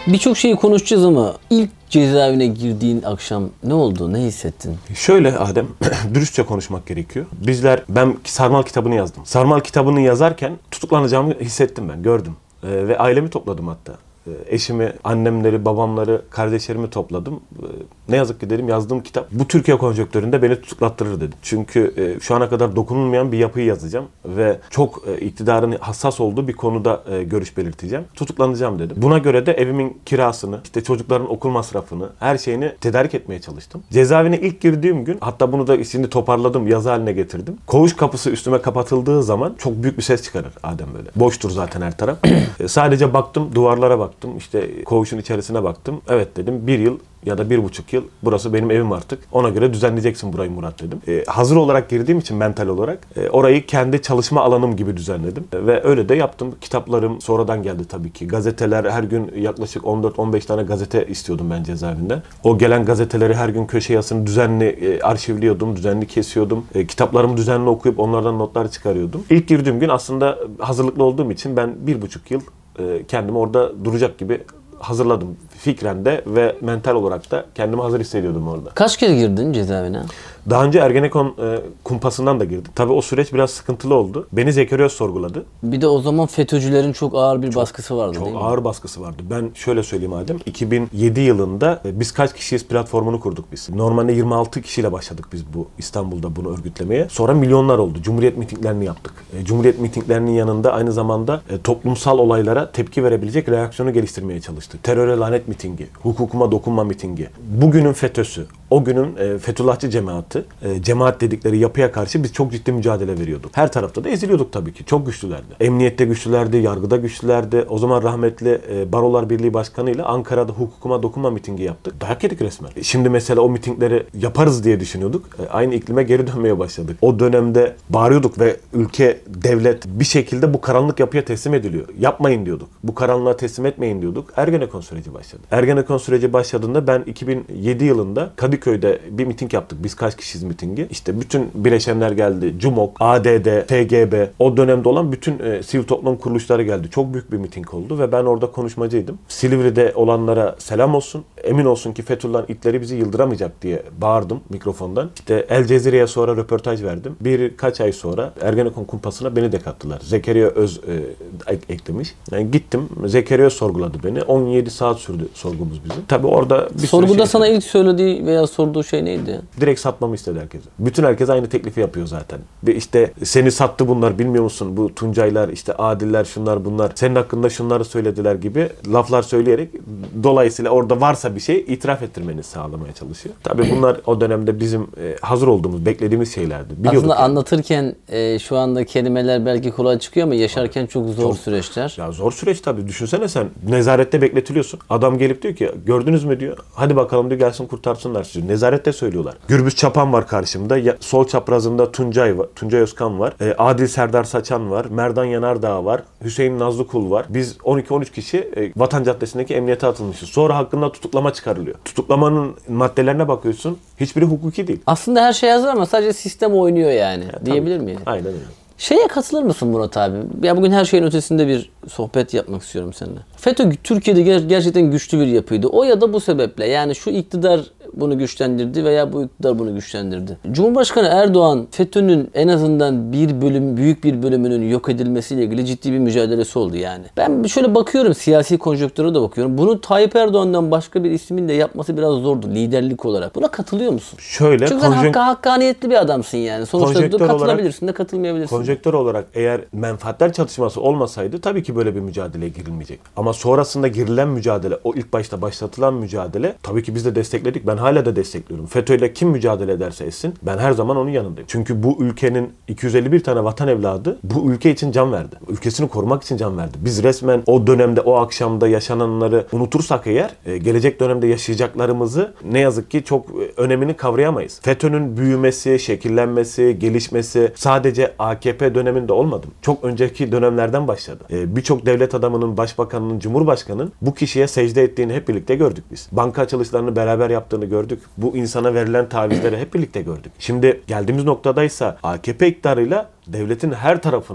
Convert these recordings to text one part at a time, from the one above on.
Birçok şeyi konuşacağız ama ilk cezaevine girdiğin akşam ne oldu? Ne hissettin? Şöyle Adem, dürüstçe konuşmak gerekiyor. Ben Sarmal kitabını yazdım. Sarmal kitabını yazarken tutuklanacağımı hissettim ben, gördüm. Ve ailemi topladım hatta. Eşimi, annemleri, babamları, kardeşlerimi topladım. Ne yazık ki dedim, yazdığım kitap bu Türkiye konjonktüründe beni tutuklattırır dedim. Çünkü şu ana kadar dokunulmayan bir yapıyı yazacağım ve çok iktidarın hassas olduğu bir konuda görüş belirteceğim. Tutuklanacağım dedim. Buna göre de evimin kirasını, işte çocukların okul masrafını, her şeyini tedarik etmeye çalıştım. Cezaevine ilk girdiğim gün, hatta bunu da şimdi toparladım, yazı haline getirdim. Koğuş kapısı üstüme kapatıldığı zaman çok büyük bir ses çıkarır Adem böyle. Boştur zaten her taraf. Sadece baktım, duvarlara baktım. İşte koğuşun içerisine baktım. Evet dedim, 1 yıl ya da 1,5 yıl burası benim evim artık. Ona göre düzenleyeceksin burayı Murat dedim. Hazır olarak girdiğim için mental olarak orayı kendi çalışma alanım gibi düzenledim. Ve öyle de yaptım. Kitaplarım sonradan geldi tabii ki. Gazeteler, her gün yaklaşık 14-15 tane gazete istiyordum ben cezaevinden. O gelen gazeteleri her gün köşe yazısını düzenli arşivliyordum, düzenli kesiyordum. Kitaplarımı düzenli okuyup onlardan notlar çıkarıyordum. İlk girdiğim gün aslında hazırlıklı olduğum için ben 1,5 yıl kendimi orada duracak gibi hazırladım. Fikren de ve mental olarak da kendimi hazır hissediyordum orada. Kaç kez girdin cezaevine? Daha önce Ergenekon kumpasından da girdim. Tabii o süreç biraz sıkıntılı oldu. Beni Zekeriya Öz sorguladı. Bir de o zaman FETÖ'cülerin çok ağır bir baskısı vardı değil mi? Çok ağır baskısı vardı. Ben şöyle söyleyeyim Adem. 2007 yılında biz kaç kişiyiz platformunu kurduk biz. Normalde 26 kişiyle başladık biz bu İstanbul'da bunu örgütlemeye. Sonra milyonlar oldu. Cumhuriyet mitinglerini yaptık. Cumhuriyet mitinglerinin yanında aynı zamanda toplumsal olaylara tepki verebilecek reaksiyonu geliştirmeye çalıştık. Teröre lanet mitingi, hukukuma dokunma mitingi. Bugünün FETÖ'sü, o günün Fethullahçı cemaati, cemaat dedikleri yapıya karşı biz çok ciddi mücadele veriyorduk. Her tarafta da eziliyorduk tabii ki. Çok güçlülerdi. Emniyette güçlülerdi, yargıda güçlülerdi. O zaman rahmetli Barolar Birliği Başkanı ile Ankara'da hukukuma dokunma mitingi yaptık. Dayak yedik resmen. Şimdi mesela o mitingleri yaparız diye düşünüyorduk. Aynı iklime geri dönmeye başladık. O dönemde bağırıyorduk ve ülke, devlet bir şekilde bu karanlık yapıya teslim ediliyor. Yapmayın diyorduk. Bu karanlığa teslim etmeyin diyorduk. Ergenekon süreci başladı. Ergenekon süreci başladığında ben 2007 yılında Kadıköy'de bir miting yaptık. Biz kaç kişiyiz mitingi. İşte bütün bileşenler geldi. CUMOK, ADD, TGB, o dönemde olan bütün sivil toplum kuruluşları geldi. Çok büyük bir miting oldu ve ben orada konuşmacıydım. Silivri'de olanlara selam olsun. Emin olsun ki Fethullah'ın itleri bizi yıldıramayacak diye bağırdım mikrofondan. İşte El Cezire'ye sonra röportaj verdim. Birkaç ay sonra Ergenekon kumpasına beni de kattılar. Zekeriya Öz eklemiş. Yani gittim. Zekeriya Öz sorguladı beni. 17 saat sürdü sorgumuz bizim. Tabii orada bir sorguda sana ilk söylediği veya sorduğu şey neydi? Direkt satmamı istedi herkese. Bütün herkes aynı teklifi yapıyor zaten. Ve işte seni sattı bunlar, bilmiyor musun? Bu Tuncaylar, işte Adiller, şunlar bunlar. Senin hakkında şunları söylediler gibi laflar söyleyerek dolayısıyla orada varsa bir şey itiraf ettirmeni sağlamaya çalışıyor. Tabii bunlar o dönemde bizim hazır olduğumuz, beklediğimiz şeylerdi. Biliyorduk aslında yani. Anlatırken şu anda kelimeler belki kolay çıkıyor ama yaşarken çok zor süreçler. Ya zor süreç tabii. Düşünsene sen nezarette bekletiliyorsun. Adam gelip diyor ki gördünüz mü diyor. Hadi bakalım diyor, gelsin kurtarsınlar sizi. Nezarette söylüyorlar. Gürbüz Çapan var karşımda. Sol çaprazımda Tuncay var. Tuncay Özkan var. Adil Serdar Saçan var. Merdan Yanardağ var. Hüseyin Nazlıkul var. Biz 12-13 kişi Vatan Caddesi'ndeki emniyete atılmışız. Sonra hakkında tutuklama çıkarılıyor. Tutuklamanın maddelerine bakıyorsun. Hiçbiri hukuki değil. Aslında her şey hazır ama sadece sistem oynuyor yani. Diyebilir miyiz? Aynen öyle. Şeye katılır mısın Murat abi? Ya bugün her şeyin ötesinde bir sohbet yapmak istiyorum seninle. FETÖ Türkiye'de gerçekten güçlü bir yapıydı. O ya da bu sebeple, yani şu iktidar bunu güçlendirdi veya bu iktidar bunu güçlendirdi. Cumhurbaşkanı Erdoğan FETÖ'nün en azından büyük bir bölümünün yok edilmesiyle ilgili ciddi bir mücadelesi oldu yani. Ben şöyle bakıyorum, siyasi konjonktüre de bakıyorum. Bunu Tayyip Erdoğan'dan başka bir ismin de yapması biraz zordu liderlik olarak. Buna katılıyor musun? Şöyle, çünkü sen hakkaniyetli bir adamsın yani. Sonuçta katılabilirsin de katılmayabilirsin. Konjonktür olarak eğer menfaatler çatışması olmasaydı tabii ki böyle bir mücadeleye girilmeyecek. Ama sonrasında girilen mücadele, o ilk başta başlatılan mücadele tabii ki biz de destekledik. Ben hala da destekliyorum. FETÖ'yle kim mücadele ederse etsin ben her zaman onun yanındayım. Çünkü bu ülkenin 251 tane vatan evladı bu ülke için can verdi. Ülkesini korumak için can verdi. Biz resmen o dönemde, o akşamda yaşananları unutursak eğer gelecek dönemde yaşayacaklarımızı ne yazık ki çok önemini kavrayamayız. FETÖ'nün büyümesi, şekillenmesi, gelişmesi sadece AKP döneminde olmadı. Çok önceki dönemlerden başladı. Birçok devlet adamının, başbakanının, cumhurbaşkanının bu kişiye secde ettiğini hep birlikte gördük biz. Banka açılışlarını beraber yaptığını gördük. Bu insana verilen tavizleri hep birlikte gördük. Şimdi geldiğimiz noktadaysa AKP iktidarıyla devletin her tarafına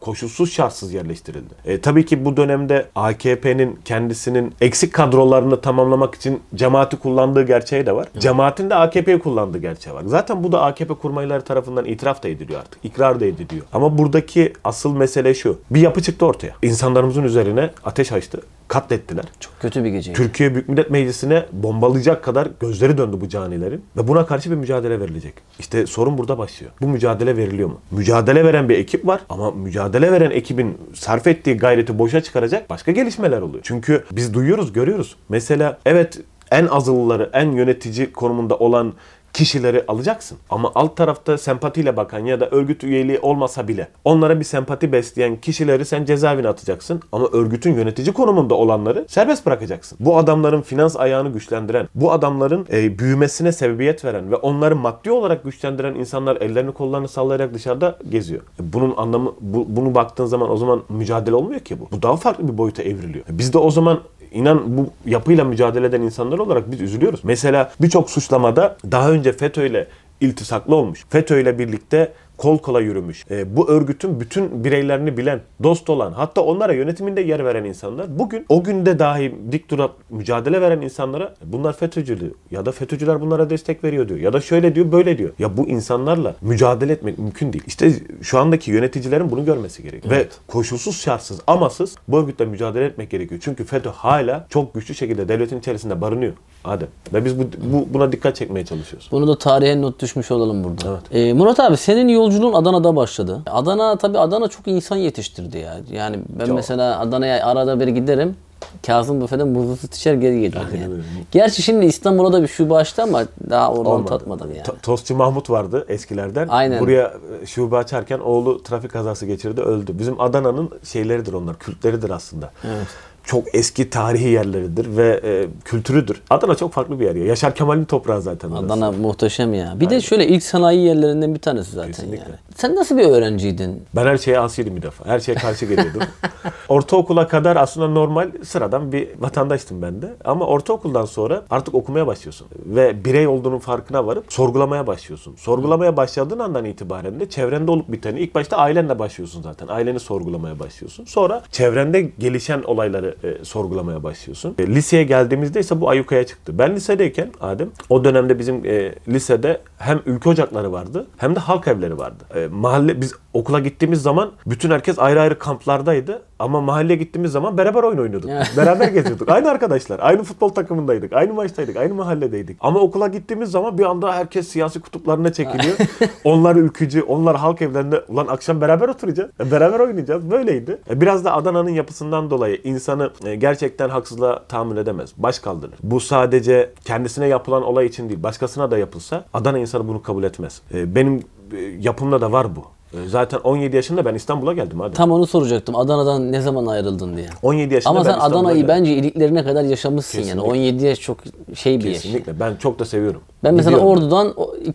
koşulsuz şartsız yerleştirildi. Tabii ki bu dönemde AKP'nin kendisinin eksik kadrolarını tamamlamak için cemaati kullandığı gerçeği de var. Cemaatin de AKP'yi kullandığı gerçeği var. Zaten bu da AKP kurmayları tarafından itiraf da ediliyor artık. İkrar da ediliyor. Ama buradaki asıl mesele şu. Bir yapı çıktı ortaya. İnsanlarımızın üzerine ateş açtı. Katlettiler. Çok kötü bir geceydi. Türkiye Büyük Millet Meclisi'ne bombalayacak kadar gözleri döndü bu canilerin. Ve buna karşı bir mücadele verilecek. İşte sorun burada başlıyor. Bu mücadele veriliyor mu? Mücadele veren bir ekip var ama mücadele veren ekibin sarf ettiği gayreti boşa çıkaracak başka gelişmeler oluyor. Çünkü biz duyuyoruz, görüyoruz. Mesela evet, en azılıları, en yönetici konumunda olan kişileri alacaksın. Ama alt tarafta sempatiyle bakan ya da örgüt üyeliği olmasa bile onlara bir sempati besleyen kişileri sen cezaevine atacaksın. Ama örgütün yönetici konumunda olanları serbest bırakacaksın. Bu adamların finans ayağını güçlendiren, bu adamların büyümesine sebebiyet veren ve onları maddi olarak güçlendiren insanlar ellerini kollarını sallayarak dışarıda geziyor. Bunun anlamı, bunu baktığın zaman o zaman mücadele olmuyor ki bu. Bu daha farklı bir boyuta evriliyor. Biz de o zaman İnan bu yapıyla mücadele eden insanlar olarak biz üzülüyoruz. Mesela birçok suçlamada daha önce FETÖ'yle iltisaklı olmuş. FETÖ'yle birlikte kol kola yürümüş. Bu örgütün bütün bireylerini bilen, dost olan, hatta onlara yönetiminde yer veren insanlar bugün o günde dahi dik durup mücadele veren insanlara bunlar FETÖ'cü ya da FETÖ'cüler bunlara destek veriyor diyor. Ya da şöyle diyor, böyle diyor. Ya bu insanlarla mücadele etmek mümkün değil. İşte şu andaki yöneticilerin bunu görmesi gerekiyor. Evet. Ve koşulsuz, şartsız, amasız bu örgütle mücadele etmek gerekiyor. Çünkü FETÖ hala çok güçlü şekilde devletin içerisinde barınıyor. Adem. Ve biz buna dikkat çekmeye çalışıyoruz. Bunu da tarihe not düşmüş olalım burada. Evet. Murat abi, senin yolculuğun Adana'da başladı. Adana çok insan yetiştirdi ya. Yani ben mesela Adana'ya arada bir giderim. Kazım Büfe'den muzlu süt içer geri gelirim yani. Gerçi şimdi İstanbul'da da bir şube açtı ama daha oradan tatmadım yani. Tostçu Mahmut vardı eskilerden. Aynen. Buraya şube açarken oğlu trafik kazası geçirdi, öldü. Bizim Adana'nın şeyleridir onlar, kültleridir aslında. Evet. Çok eski tarihi yerleridir ve kültürüdür. Adana çok farklı bir yer ya. Yaşar Kemal'in toprağı zaten orası. Adana muhteşem ya. Bir de şöyle ilk sanayi yerlerinden bir tanesi zaten. Kesinlikle. Yani. Sen nasıl bir öğrenciydin? Ben her şeye asiydim bir defa. Her şeye karşı geliyordum. Ortaokula kadar aslında normal, sıradan bir vatandaştım ben de. Ama ortaokuldan sonra artık okumaya başlıyorsun. Ve birey olduğunun farkına varıp sorgulamaya başlıyorsun. Sorgulamaya başladığın andan itibaren de çevrende olup biteni, ilk başta ailenle başlıyorsun zaten. Aileni sorgulamaya başlıyorsun. Sonra çevrende gelişen olayları sorgulamaya başlıyorsun. Liseye geldiğimizde ise bu ayyukaya çıktı. Ben lisedeyken Adem, o dönemde bizim lisede hem ülke ocakları vardı hem de halk evleri vardı. Biz okula gittiğimiz zaman bütün herkes ayrı ayrı kamplardaydı. Ama mahalleye gittiğimiz zaman beraber oyun oynuyorduk. Beraber geziyorduk. Aynı arkadaşlar. Aynı futbol takımındaydık. Aynı maçtaydık. Aynı mahalledeydik. Ama okula gittiğimiz zaman bir anda herkes siyasi kutuplarına çekiliyor. Onlar ülkücü, onlar halk evlerinde. Ulan akşam beraber oturacağız. Beraber oynayacağız. Böyleydi. Biraz da Adana'nın yapısından dolayı insanı gerçekten haksızlığa tahammül edemez. Baş kaldırır. Bu sadece kendisine yapılan olay için değil. Başkasına da yapılsa Adana insanı bunu kabul etmez. Benim yapımda da var bu. Zaten 17 yaşında ben İstanbul'a geldim hadi. Tam onu soracaktım. Adana'dan ne zaman ayrıldın diye. 17 yaşında ama ben sen Adana'yı bence iliklerine kadar yaşamışsın. Kesinlikle. Yani 17 yaş çok şey bir yaş. Kesinlikle. Ben çok da seviyorum. Ben mesela Ordu'dan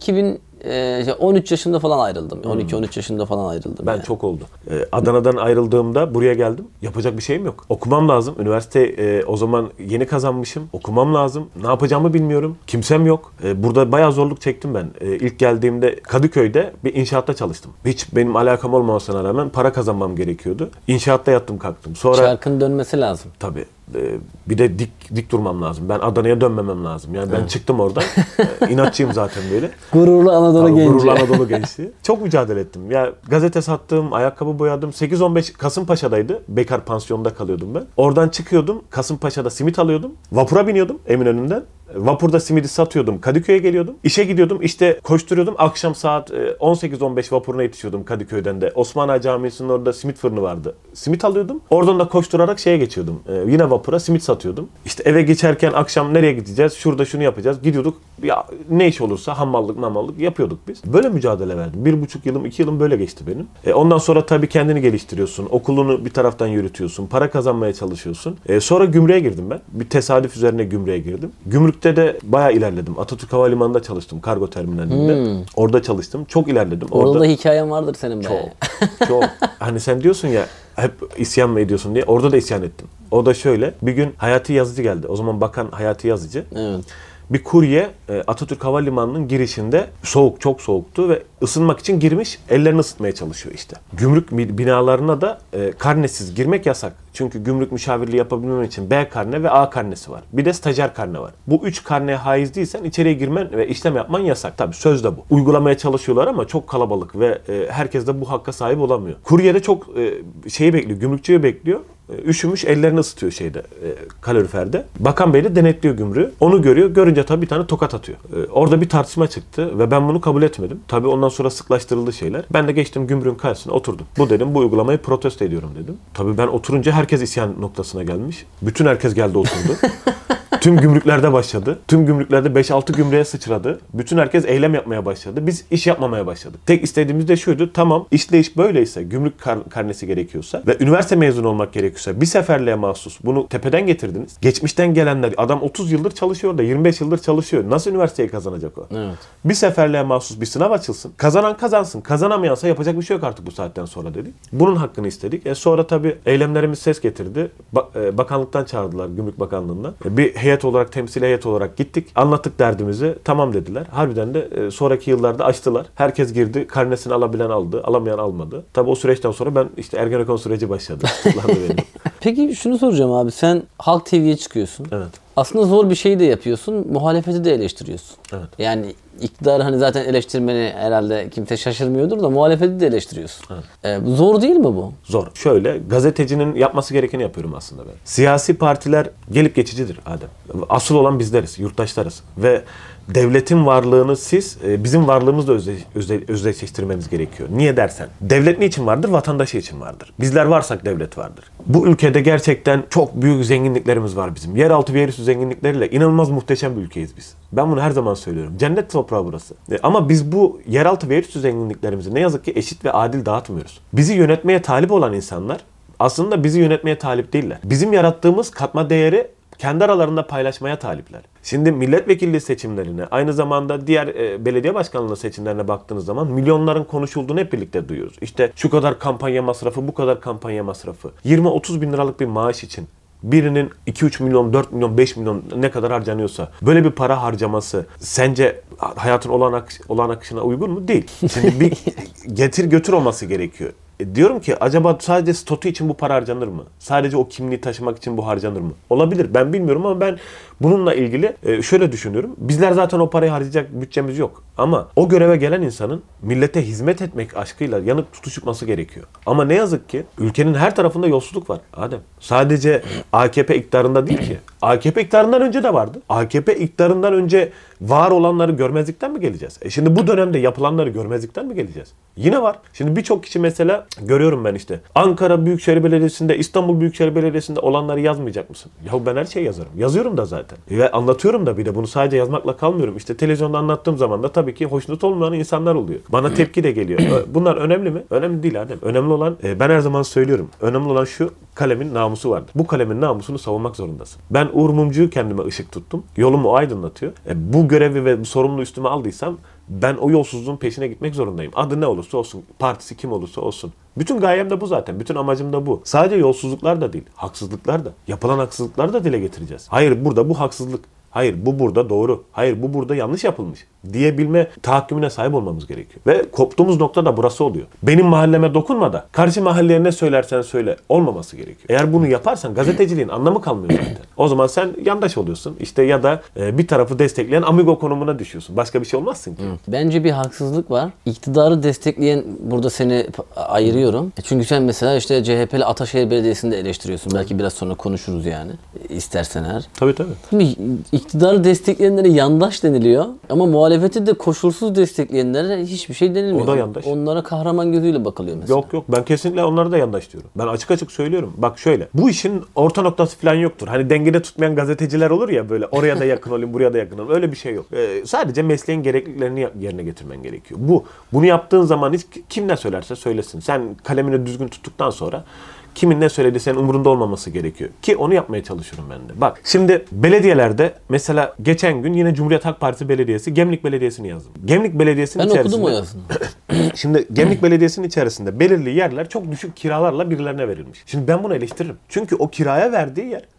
13 yaşında falan ayrıldım. 12-13 yaşında falan ayrıldım. Ben çok oldu. Adana'dan ayrıldığımda buraya geldim. Yapacak bir şeyim yok. Okumam lazım. Üniversite o zaman yeni kazanmışım. Okumam lazım. Ne yapacağımı bilmiyorum. Kimsem yok. Burada bayağı zorluk çektim ben. İlk geldiğimde Kadıköy'de bir inşaatta çalıştım. Hiç benim alakam olmamasına rağmen para kazanmam gerekiyordu. İnşaatta yattım kalktım. Sonra çarkın dönmesi lazım. Tabii. Bir de dik durmam lazım. Ben Adana'ya dönmemem lazım. Yani ben çıktım oradan. İnatçıyım zaten böyle. Gururlu Anadolu genci. Gururlu Anadolu gençliği. Çok mücadele ettim. Ya gazete sattım, ayakkabı boyadım. 8-15 Kasımpaşa'daydı. Bekar pansiyonda kalıyordum ben. Oradan çıkıyordum. Kasımpaşa'da simit alıyordum. Vapura biniyordum Eminönü'nden. Vapurda simidi satıyordum. Kadıköy'e geliyordum. İşe gidiyordum. İşte koşturuyordum. Akşam saat 18-15 vapuruna yetişiyordum Kadıköy'den de. Osman Ağa Camii'sinin orada simit fırını vardı. Simit alıyordum. Oradan da koşturarak şeye geçiyordum. Yine vapura simit satıyordum. İşte eve geçerken akşam nereye gideceğiz? Şurada şunu yapacağız. Gidiyorduk. Ya ne iş olursa hamallık yapıyorduk biz. Böyle mücadele verdim. 1,5 yılım, 2 yılım böyle geçti benim. Ondan sonra tabii kendini geliştiriyorsun. Okulunu bir taraftan yürütüyorsun. Para kazanmaya çalışıyorsun. Sonra gümrüğe girdim ben. Bir tesadüf üzerine gümrüğe girdim. Gümrükte de bayağı ilerledim. Atatürk Havalimanı'nda çalıştım. Kargo terminalinde. Orada çalıştım. Çok ilerledim. Orada da hikayen vardır senin bayağı. Çok. Hani sen diyorsun ya hep isyan mı ediyorsun diye. Orada da isyan ettim. O da şöyle. Bir gün Hayati Yazıcı geldi. O zaman bakan Hayati Yazıcı. Evet. Bir kurye Atatürk Havalimanı'nın girişinde soğuk, çok soğuktu ve ısınmak için girmiş, ellerini ısıtmaya çalışıyor işte. Gümrük binalarına da karnesiz girmek yasak. Çünkü gümrük müşavirliği yapabilmem için B karne ve A karnesi var. Bir de stajyer karne var. Bu 3 karneye haiz değilsen içeriye girmen ve işlem yapman yasak. Tabii sözde bu. Uygulamaya çalışıyorlar ama çok kalabalık ve herkes de bu hakka sahip olamıyor. Kurye de çok şeyi bekliyor, gümrükçüyü bekliyor. Üşümüş, ellerini ısıtıyor kaloriferde. Bakan Bey de denetliyor gümrüğü. Onu görüyor. Görünce tabii bir tane tokat atıyor. Orada bir tartışma çıktı ve ben bunu kabul etmedim. Tabii ondan sonra sıklaştırıldı şeyler. Ben de geçtim gümrüğün karşısına oturdum. Bu dedim, bu uygulamayı protesto ediyorum dedim. Tabii ben oturunca herkes isyan noktasına gelmiş. Bütün herkes geldi oturdu. Tüm gümrüklerde başladı. Tüm gümrüklerde 5-6 gümrüğe sıçradı. Bütün herkes eylem yapmaya başladı. Biz iş yapmamaya başladık. Tek istediğimiz de şuydu. Tamam, işleyiş böyleyse, gümrük karnesi gerekiyorsa ve üniversite mezunu olmak gerekiyorsa bir seferliğe mahsus bunu tepeden getirdiniz. Geçmişten gelenler, adam 30 yıldır çalışıyor da 25 yıldır çalışıyor. Nasıl üniversiteyi kazanacak o? Evet. Bir seferliğe mahsus bir sınav açılsın. Kazanan kazansın. Kazanamayansa yapacak bir şey yok artık bu saatten sonra dedik. Bunun hakkını istedik. Sonra tabii eylemlerimiz ses getirdi. Bakanlıktan çağırdılar, Gümrük Bakanlığı'ndan. Bir heyet olarak, temsil heyet olarak gittik. Anlattık derdimizi. Tamam dediler. Harbiden de sonraki yıllarda açtılar. Herkes girdi. Karnesini alabilen aldı. Alamayan almadı. Tabii o süreçten sonra ben işte Ergenekon süreci başladı. Peki şunu soracağım abi. Sen Halk TV'ye çıkıyorsun. Evet. Aslında zor bir şey de yapıyorsun. Muhalefeti de eleştiriyorsun. Evet. Yani iktidarı hani zaten eleştirmeni herhalde kimse şaşırmıyordur da muhalefeti de eleştiriyorsun. Evet. Zor değil mi bu? Zor. Şöyle, gazetecinin yapması gerekeni yapıyorum aslında ben. Siyasi partiler gelip geçicidir Adem. Asıl olan bizleriz, yurttaşlarız. Ve devletin varlığını siz bizim varlığımızla özdeşleştirmemiz gerekiyor. Niye dersen? Devlet niçin vardır? Vatandaşı için vardır. Bizler varsak devlet vardır. Bu ülkede gerçekten çok büyük zenginliklerimiz var bizim. Yeraltı ve yerüstü zenginlikleriyle inanılmaz muhteşem bir ülkeyiz biz. Ben bunu her zaman söylüyorum. Cennet toprağı burası. Ama biz bu yeraltı ve yerüstü zenginliklerimizi ne yazık ki eşit ve adil dağıtmıyoruz. Bizi yönetmeye talip olan insanlar aslında bizi yönetmeye talip değiller. Bizim yarattığımız katma değeri kendi aralarında paylaşmaya talipler. Şimdi milletvekilliği seçimlerine, aynı zamanda diğer belediye başkanlığı seçimlerine baktığınız zaman milyonların konuşulduğunu hep birlikte duyuyoruz. İşte şu kadar kampanya masrafı, bu kadar kampanya masrafı. 20-30 bin liralık bir maaş için birinin 2-3 milyon, 4 milyon, 5 milyon ne kadar harcanıyorsa böyle bir para harcaması sence hayatın olağan akışına uygun mu? Değil. Şimdi bir getir götür olması gerekiyor. Diyorum ki acaba sadece statü için bu para harcanır mı? Sadece o kimliği taşımak için bu harcanır mı? Olabilir. Ben bilmiyorum ama ben bununla ilgili şöyle düşünüyorum. Bizler zaten o parayı harcayacak bütçemiz yok. Ama o göreve gelen insanın millete hizmet etmek aşkıyla yanıp tutuşması gerekiyor. Ama ne yazık ki ülkenin her tarafında yolsuzluk var Adem. Sadece AKP iktidarında değil ki. AKP iktidarından önce de vardı. AKP iktidarından önce var olanları görmezlikten mi geleceğiz? Şimdi bu dönemde yapılanları görmezlikten mi geleceğiz? Yine var. Şimdi birçok kişi mesela görüyorum ben işte. Ankara Büyükşehir Belediyesi'nde, İstanbul Büyükşehir Belediyesi'nde olanları yazmayacak mısın? Yahu ben her şeyi yazarım. Yazıyorum da zaten. Ve anlatıyorum da bir de bunu sadece yazmakla kalmıyorum. İşte televizyonda anlattığım zaman da tabii ki hoşnut olmayan insanlar oluyor. Bana tepki de geliyor. Bunlar önemli mi? Önemli değil Adem. Önemli olan ben her zaman söylüyorum. Önemli olan şu, kalemin namusu vardır. Bu kalemin namusunu savunmak zorundasın. Ben Uğur Mumcu'yu kendime ışık tuttum. Yolumu aydınlatıyor. Bu görevi ve bu sorumluluğu üstüme aldıysam ben o yolsuzluğun peşine gitmek zorundayım. Adı ne olursa olsun, partisi kim olursa olsun. Bütün gayem de bu zaten. Bütün amacım da bu. Sadece yolsuzluklar da değil, haksızlıklar da. Yapılan haksızlıkları da dile getireceğiz. Hayır burada bu haksızlık. Hayır bu burada doğru. Hayır bu burada yanlış yapılmış diyebilme tahakkümüne sahip olmamız gerekiyor. Ve koptuğumuz nokta da burası oluyor. Benim mahalleme dokunma da karşı mahalleye ne söylersen söyle olmaması gerekiyor. Eğer bunu yaparsan gazeteciliğin anlamı kalmıyor zaten. O zaman sen yandaş oluyorsun. İşte ya da bir tarafı destekleyen amigo konumuna düşüyorsun. Başka bir şey olmazsın ki. Bence bir haksızlık var. İktidarı destekleyen, burada seni ayırıyorum. Çünkü sen mesela işte CHP'li Ataşehir Belediyesi'ni de eleştiriyorsun. Belki biraz sonra konuşuruz yani. İstersen eğer. Tabii tabii. Şimdi iktidarı destekleyenlere yandaş deniliyor ama muhalefeti de koşulsuz destekleyenlere hiçbir şey denilmiyor. O da yandaş. Onlara kahraman gözüyle bakılıyor mesela. Yok ben kesinlikle onlara da yandaş diyorum. Ben açık açık söylüyorum. Bak şöyle. Bu işin orta noktası falan yoktur. Hani dengede tutmayan gazeteciler olur ya böyle oraya da yakın olayım buraya da yakın olayım. Öyle bir şey yok. Sadece mesleğin gerekliliklerini yerine getirmen gerekiyor. Bunu yaptığın zaman hiç kim ne söylerse söylesin. Sen kalemini düzgün tuttuktan sonra kimin ne söylediği senin umurunda olmaması gerekiyor. Ki onu yapmaya çalışıyorum ben de. Bak şimdi belediyelerde mesela geçen gün yine Cumhuriyet Halk Partisi Belediyesi Gemlik Belediyesi'ni yazdım. Gemlik Belediyesi'nin içerisinde... Ben okudum o yazını. Şimdi Gemlik Belediyesi'nin içerisinde belirli yerler çok düşük kiralarla birilerine verilmiş. Şimdi ben bunu eleştiririm. Çünkü o kiraya verdiği yer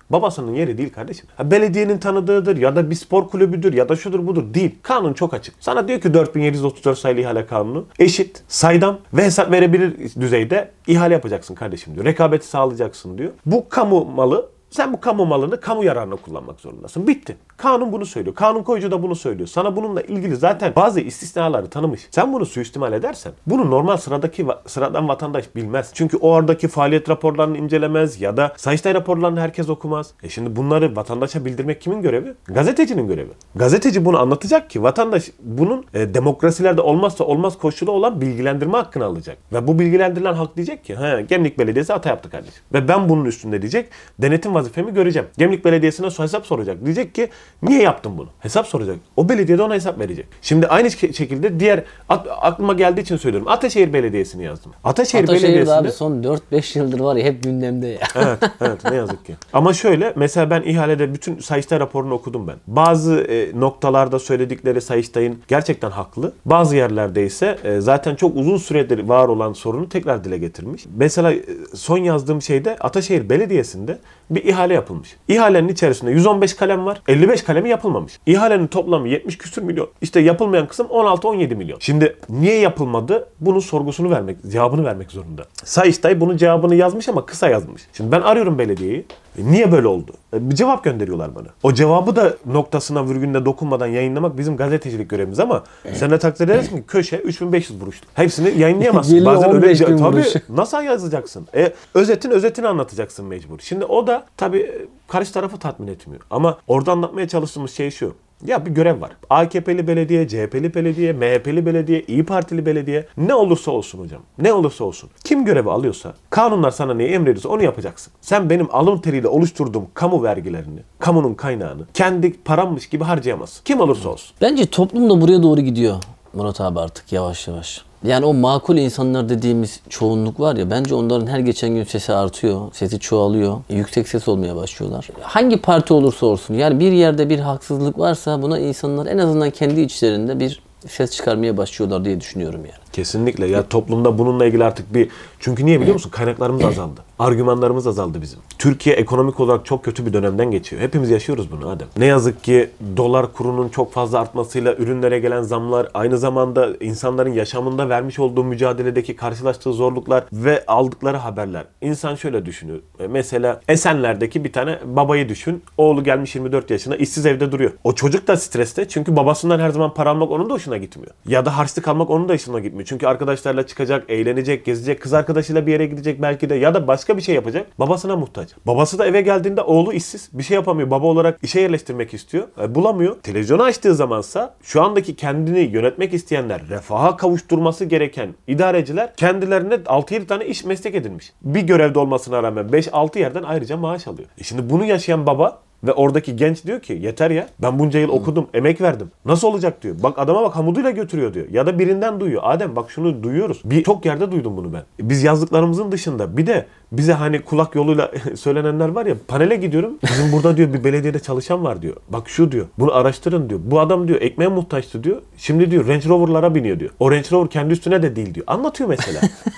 Babasının yeri değil kardeşim. Belediyenin tanıdığıdır ya da bir spor kulübüdür ya da şudur budur değil. Kanun çok açık. Sana diyor ki 4734 sayılı ihale kanunu eşit, saydam ve hesap verebilir düzeyde ihale yapacaksın kardeşim diyor. Rekabeti sağlayacaksın diyor. Bu kamu malı. Sen bu kamu malını kamu yararına kullanmak zorundasın. Bitti. Kanun bunu söylüyor. Kanun koyucu da bunu söylüyor. Sana bununla ilgili zaten bazı istisnaları tanımış. Sen bunu suistimal edersen bunu normal sıradan vatandaş bilmez. Çünkü o oradaki faaliyet raporlarını incelemez ya da Sayıştay raporlarını herkes okumaz. Şimdi bunları vatandaşa bildirmek kimin görevi? Gazetecinin görevi. Gazeteci bunu anlatacak ki vatandaş bunun demokrasilerde olmazsa olmaz koşulu olan bilgilendirme hakkını alacak. Ve bu bilgilendirilen halk diyecek ki Gemlik Belediyesi hata yaptı kardeşim. Ve ben bunun üstünde diyecek denetim vazifemi göreceğim. Gemlik Belediyesi'ne hesap soracak. Diyecek ki niye yaptın bunu? Hesap soracak. O belediye de ona hesap verecek. Şimdi aynı şekilde diğer aklıma geldiği için söylüyorum. Ataşehir Belediyesi'ni yazdım. Ataşehir Belediyesi'nde abi son 4-5 yıldır var ya hep gündemde ya. Evet ne yazık ki. Ama şöyle mesela ben ihalede bütün Sayıştay raporunu okudum ben. Bazı noktalarda söyledikleri Sayıştay'ın gerçekten haklı. Bazı yerlerde ise zaten çok uzun süredir var olan sorunu tekrar dile getirmiş. Mesela son yazdığım şeyde Ataşehir Belediyesi'nde bir ihale yapılmış. İhalenin içerisinde 115 kalem var. 55 kalemi yapılmamış. İhalenin toplamı 70 küsür milyon. İşte yapılmayan kısım 16-17 milyon. Şimdi niye yapılmadı? Bunun cevabını vermek zorunda. Sayıştay bunun cevabını yazmış ama kısa yazmış. Şimdi ben arıyorum belediyeyi. Niye böyle oldu? Bir cevap gönderiyorlar bana. O cevabı da noktasına virgülüne dokunmadan yayınlamak bizim gazetecilik görevimiz ama sen de takdir edersin ki köşe 3500 vuruştu. Hepsini yayınlayamazsın. Bazen öyle tabii nasıl yazacaksın? Özetini anlatacaksın mecbur. Şimdi o da tabii karşı tarafı tatmin etmiyor. Ama orada anlatmaya çalıştığımız şey şu. Ya bir görev var. AKP'li belediye, CHP'li belediye, MHP'li belediye, İyi Partili belediye ne olursa olsun hocam. Ne olursa olsun. Kim görevi alıyorsa, kanunlar sana neyi emrediyorsa onu yapacaksın. Sen benim alın teriyle oluşturduğum kamu vergilerini, kamunun kaynağını kendi parammış gibi harcayamazsın. Kim olursa olsun. Bence toplum da buraya doğru gidiyor Murat abi artık yavaş yavaş. Yani o makul insanlar dediğimiz çoğunluk var ya bence onların her geçen gün sesi artıyor, sesi çoğalıyor, yüksek ses olmaya başlıyorlar. Hangi parti olursa olsun yani bir yerde bir haksızlık varsa buna insanlar en azından kendi içlerinde bir ses çıkarmaya başlıyorlar diye düşünüyorum yani. Kesinlikle. Ya toplumda bununla ilgili artık çünkü niye biliyor musun? Kaynaklarımız azaldı. Argümanlarımız azaldı bizim. Türkiye ekonomik olarak çok kötü bir dönemden geçiyor. Hepimiz yaşıyoruz bunu Adem. Ne yazık ki dolar kurunun çok fazla artmasıyla ürünlere gelen zamlar, aynı zamanda insanların yaşamında vermiş olduğu mücadeledeki karşılaştığı zorluklar ve aldıkları haberler. İnsan şöyle düşünüyor. Mesela Esenler'deki bir tane babayı düşün. Oğlu gelmiş 24 yaşına, işsiz evde duruyor. O çocuk da streste çünkü babasından her zaman para almak onun da hoşuna gitmiyor. Ya da harçlık almak onun da hoşuna gitmiyor. Çünkü arkadaşlarla çıkacak, eğlenecek, gezecek, kız arkadaşıyla bir yere gidecek belki de ya da başka bir şey yapacak. Babasına muhtaç. Babası da eve geldiğinde oğlu işsiz. Bir şey yapamıyor. Baba olarak işe yerleştirmek istiyor. Bulamıyor. Televizyonu açtığı zamansa şu andaki kendini yönetmek isteyenler, refaha kavuşturması gereken idareciler kendilerine 6-7 tane iş meslek edinmiş. Bir görevde olmasına rağmen 5-6 yerden ayrıca maaş alıyor. Şimdi bunu yaşayan baba ve oradaki genç diyor ki yeter ya ben bunca yıl okudum, emek verdim. Nasıl olacak diyor. Bak adama bak hamuduyla götürüyor diyor. Ya da birinden duyuyor. Adem bak şunu duyuyoruz. Çok yerde duydum bunu ben. Biz yazdıklarımızın dışında bir de bize hani kulak yoluyla söylenenler var ya panele gidiyorum. Bizim burada diyor bir belediyede çalışan var diyor. Bak şu diyor. Bunu araştırın diyor. Bu adam diyor ekmeğe muhtaçtı diyor. Şimdi diyor Range Rover'lara biniyor diyor. O Range Rover kendi üstüne de değil diyor. Anlatıyor mesela.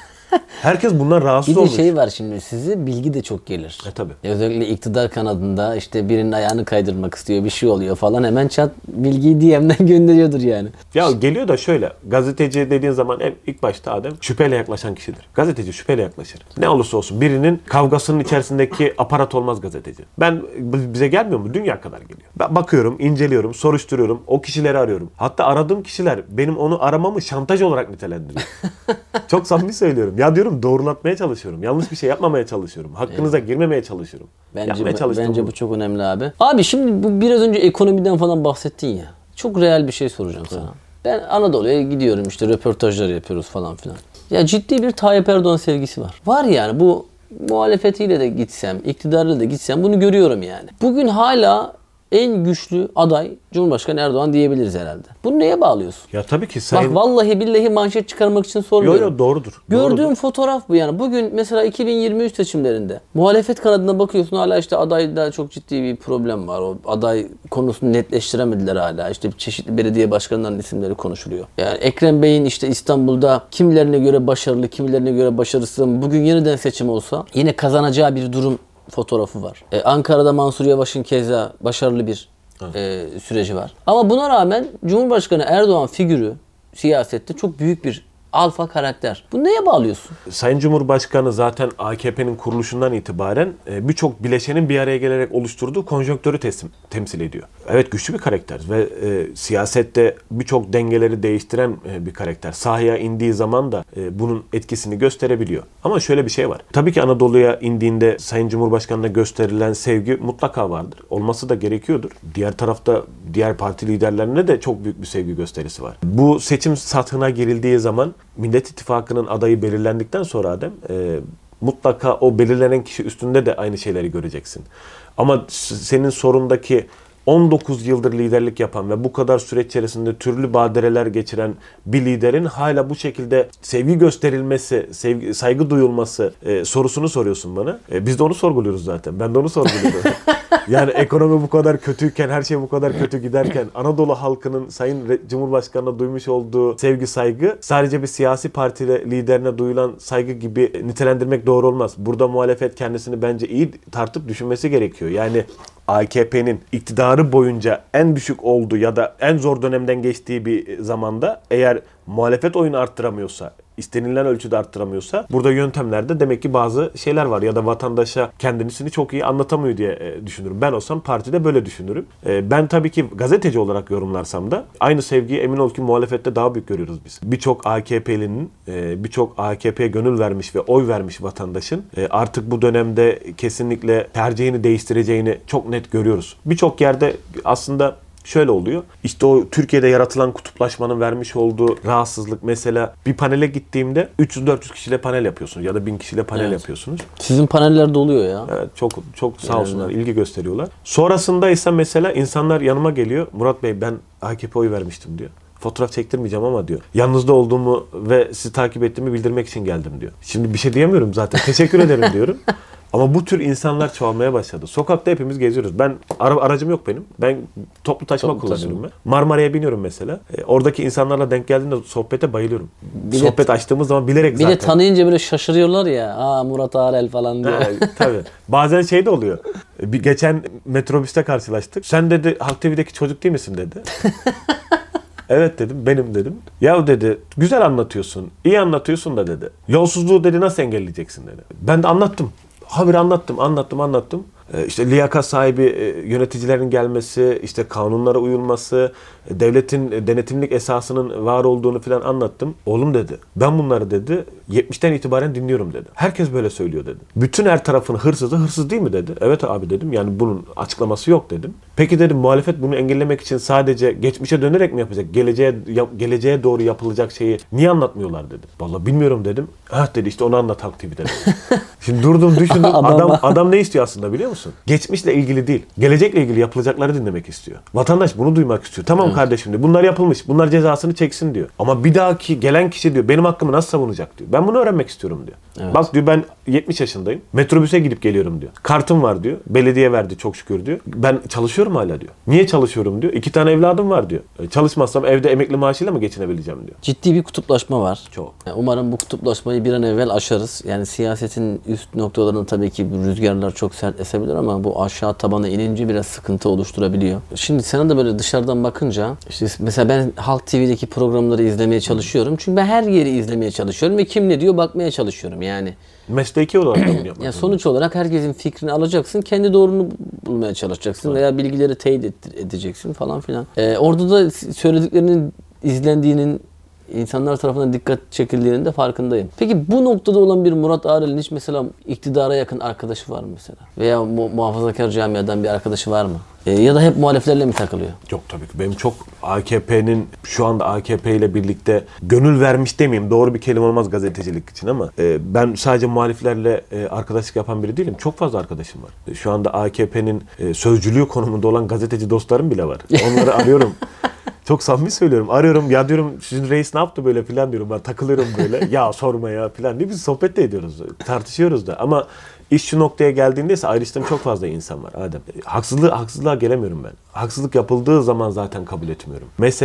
Herkes bundan rahatsız olmuş. Bir de şey var şimdi size bilgi de çok gelir. Tabii. Özellikle iktidar kanadında işte birinin ayağını kaydırmak istiyor bir şey oluyor falan hemen çat bilgiyi DM'den gönderiyordur yani. Ya geliyor da şöyle gazeteci dediğin zaman ilk başta Adem şüpheyle yaklaşan kişidir. Gazeteci şüpheyle yaklaşır. Ne olursa olsun birinin kavgasının içerisindeki aparat olmaz gazeteci. Bize gelmiyor mu? Dünya kadar geliyor. Ben bakıyorum, inceliyorum, soruşturuyorum. O kişileri arıyorum. Hatta aradığım kişiler benim onu aramamı şantaj olarak nitelendiriyor. Çok samimi söylüyorum. Ya diyorum doğrulatmaya çalışıyorum. Yanlış bir şey yapmamaya çalışıyorum. Hakkınıza girmemeye çalışıyorum. Bence bu çok önemli abi. Abi şimdi bu biraz önce ekonomiden falan bahsettin ya. Çok real bir şey soracağım sana. Ben Anadolu'ya gidiyorum işte röportajlar yapıyoruz falan filan. Ya ciddi bir Tayyip Erdoğan sevgisi var. Var yani bu muhalefetiyle de gitsem, iktidarıyla da gitsem bunu görüyorum yani. Bugün hala en güçlü aday Cumhurbaşkanı Erdoğan diyebiliriz herhalde. Bunu neye bağlıyorsun? Ya tabii ki Bak vallahi billahi manşet çıkarmak için sormuyorum. Yok doğrudur. Gördüğüm fotoğraf bu yani. Bugün mesela 2023 seçimlerinde muhalefet kanadına bakıyorsun hala işte adayda çok ciddi bir problem var. O aday konusunu netleştiremediler hala. İşte çeşitli belediye başkanlarının isimleri konuşuluyor. Yani Ekrem Bey'in işte İstanbul'da kimilerine göre başarılı, kimilerine göre başarısız. Bugün yeniden seçim olsa yine kazanacağı bir durum fotoğrafı var. Ankara'da Mansur Yavaş'ın keza başarılı bir süreci var. Ama buna rağmen Cumhurbaşkanı Erdoğan figürü siyasette çok büyük bir alfa karakter. Bu neye bağlıyorsun? Sayın Cumhurbaşkanı zaten AKP'nin kuruluşundan itibaren birçok bileşenin bir araya gelerek oluşturduğu konjonktörü temsil ediyor. Evet, güçlü bir karakter ve siyasette birçok dengeleri değiştiren bir karakter. Sahaya indiği zaman da bunun etkisini gösterebiliyor. Ama şöyle bir şey var. Tabii ki Anadolu'ya indiğinde Sayın Cumhurbaşkanı'na gösterilen sevgi mutlaka vardır. Olması da gerekiyordur. Diğer tarafta diğer parti liderlerine de çok büyük bir sevgi gösterisi var. Bu seçim sathına girildiği zaman Millet İttifakı'nın adayı belirlendikten sonra Adem, mutlaka o belirlenen kişi üstünde de aynı şeyleri göreceksin. Ama senin sorundaki 19 yıldır liderlik yapan ve bu kadar süreç içerisinde türlü badireler geçiren bir liderin hala bu şekilde sevgi gösterilmesi, saygı duyulması sorusunu soruyorsun bana. Biz de onu sorguluyoruz zaten. Ben de onu sorguluyorum. Yani ekonomi bu kadar kötüyken, her şey bu kadar kötü giderken Anadolu halkının Sayın Cumhurbaşkanı'na duymuş olduğu sevgi, saygı sadece bir siyasi parti liderine duyulan saygı gibi nitelendirmek doğru olmaz. Burada muhalefet kendisini bence iyi tartıp düşünmesi gerekiyor. Yani AKP'nin iktidarı boyunca en düşük olduğu ya da en zor dönemden geçtiği bir zamanda eğer muhalefet oyunu arttıramıyorsa, istenilen ölçüde arttıramıyorsa burada yöntemlerde demek ki bazı şeyler var ya da vatandaşa kendisini çok iyi anlatamıyor diye düşünürüm. Ben olsam partide böyle düşünürüm. Ben tabii ki gazeteci olarak yorumlarsam da aynı sevgiyi emin ol ki muhalefette daha büyük görüyoruz biz. Birçok AKP'linin, birçok AKP'ye gönül vermiş ve oy vermiş vatandaşın artık bu dönemde kesinlikle tercihini değiştireceğini çok net görüyoruz. Birçok yerde aslında şöyle oluyor. İşte o Türkiye'de yaratılan kutuplaşmanın vermiş olduğu rahatsızlık, mesela bir panele gittiğimde 300-400 kişiyle panel yapıyorsunuz ya da 1000 kişiyle panel yapıyorsunuz. Sizin paneller de oluyor ya. Evet, çok sağ olsunlar, ilgi gösteriyorlar. Sonrasında ise mesela insanlar yanıma geliyor. Murat Bey, ben AKP oy vermiştim diyor. Fotoğraf çektirmeyeceğim ama diyor, yalnızda olduğumu ve sizi takip ettiğimi bildirmek için geldim diyor. Şimdi bir şey diyemiyorum zaten. Teşekkür ederim diyorum. Ama bu tür insanlar çoğalmaya başladı. Sokakta hepimiz geziyoruz. Ben aracım yok benim. Ben toplu taşıma kullanıyorum ben. Marmara'ya biniyorum mesela. Oradaki insanlarla denk geldiğimde sohbete bayılıyorum. Sohbet açtığımız zaman bilerek zaten. Bir de tanıyınca böyle şaşırıyorlar ya. Aa, Murat Arel falan diyor. Tabii. Bazen şey de oluyor. Geçen metrobüste karşılaştık. Sen dedi Halk TV'deki çocuk değil misin dedi. Evet dedim, benim dedim. Ya dedi, güzel anlatıyorsun, iyi anlatıyorsun da dedi. Yolsuzluğu dedi nasıl engelleyeceksin dedi. Ben de anlattım. Haberi anlattım. İşte liyakat sahibi yöneticilerin gelmesi, işte kanunlara uyulması, devletin denetimlik esasının var olduğunu falan anlattım. Oğlum dedi, ben bunları dedi 70'ten itibaren dinliyorum dedi. Herkes böyle söylüyor dedi. Bütün her tarafın hırsızı hırsız değil mi dedi. Evet abi dedim, yani bunun açıklaması yok dedim. Peki dedim, muhalefet bunu engellemek için sadece geçmişe dönerek mi yapacak? Geleceğe doğru yapılacak şeyi niye anlatmıyorlar dedim. Vallahi bilmiyorum dedim. Ah dedi, işte onu anlat Halk TV'de. Şimdi durdum düşündüm. Adam ne istiyor aslında biliyor musun? Geçmişle ilgili değil, gelecekle ilgili yapılacakları dinlemek istiyor. Vatandaş bunu duymak istiyor. Tamam kardeşim diyor, bunlar yapılmış, bunlar cezasını çeksin diyor. Ama bir dahaki gelen kişi diyor, benim hakkımı nasıl savunacak diyor. Ben bunu öğrenmek istiyorum diyor. Evet. Bak diyor, ben 70 yaşındayım. Metrobüse gidip geliyorum diyor. Kartım var diyor. Belediye verdi çok şükür diyor. Ben çalışıyorum hala diyor. Niye çalışıyorum diyor. 2 tane evladım var diyor. Çalışmazsam evde emekli maaşıyla mı geçinebileceğim diyor. Ciddi bir kutuplaşma var. Çok. Yani umarım bu kutuplaşmayı bir an evvel aşarız. Yani siyasetin üst noktalarında tabii ki bu rüzgarlar çok sert esebilir ama bu aşağı tabana inince biraz sıkıntı oluşturabiliyor. Şimdi sana da böyle dışarıdan bakınca işte mesela ben Halk TV'deki programları izlemeye çalışıyorum. Çünkü ben her yeri izlemeye çalışıyorum ve kim ne diyor bakmaya çalışıyorum yani. Mesleki olarak da bunu yapmak. Yani sonuç olarak herkesin fikrini alacaksın, kendi doğrunu bulmaya çalışacaksın veya bilgileri teyit edeceksin falan filan. Orada da söylediklerinin izlendiğinin insanlar tarafından dikkat çekildiğinin de farkındayım. Peki bu noktada olan bir Murat Arel'in hiç mesela iktidara yakın arkadaşı var mı mesela? Veya muhafazakar camiadan bir arkadaşı var mı? Ya da hep muhaliflerle mi takılıyor? Yok tabii ki. Benim çok AKP'nin şu anda AKP ile birlikte gönül vermiş demeyeyim. Doğru bir kelime olmaz gazetecilik için ama ben sadece muhaliflerle arkadaşlık yapan biri değilim. Çok fazla arkadaşım var. Şu anda AKP'nin sözcülüğü konumunda olan gazeteci dostlarım bile var. Onları arıyorum. Çok samimi söylüyorum. Arıyorum ya, diyorum sizin reis ne yaptı böyle filan diyorum. Ben takılıyorum böyle. Ya sorma ya filan diye biz sohbet de ediyoruz. Tartışıyoruz da ama iş şu noktaya geldiğinde ise ayrıştığım çok fazla insan var Adem. Haksızlığa gelemiyorum ben. Haksızlık yapıldığı zaman zaten kabul etmiyorum. Mesela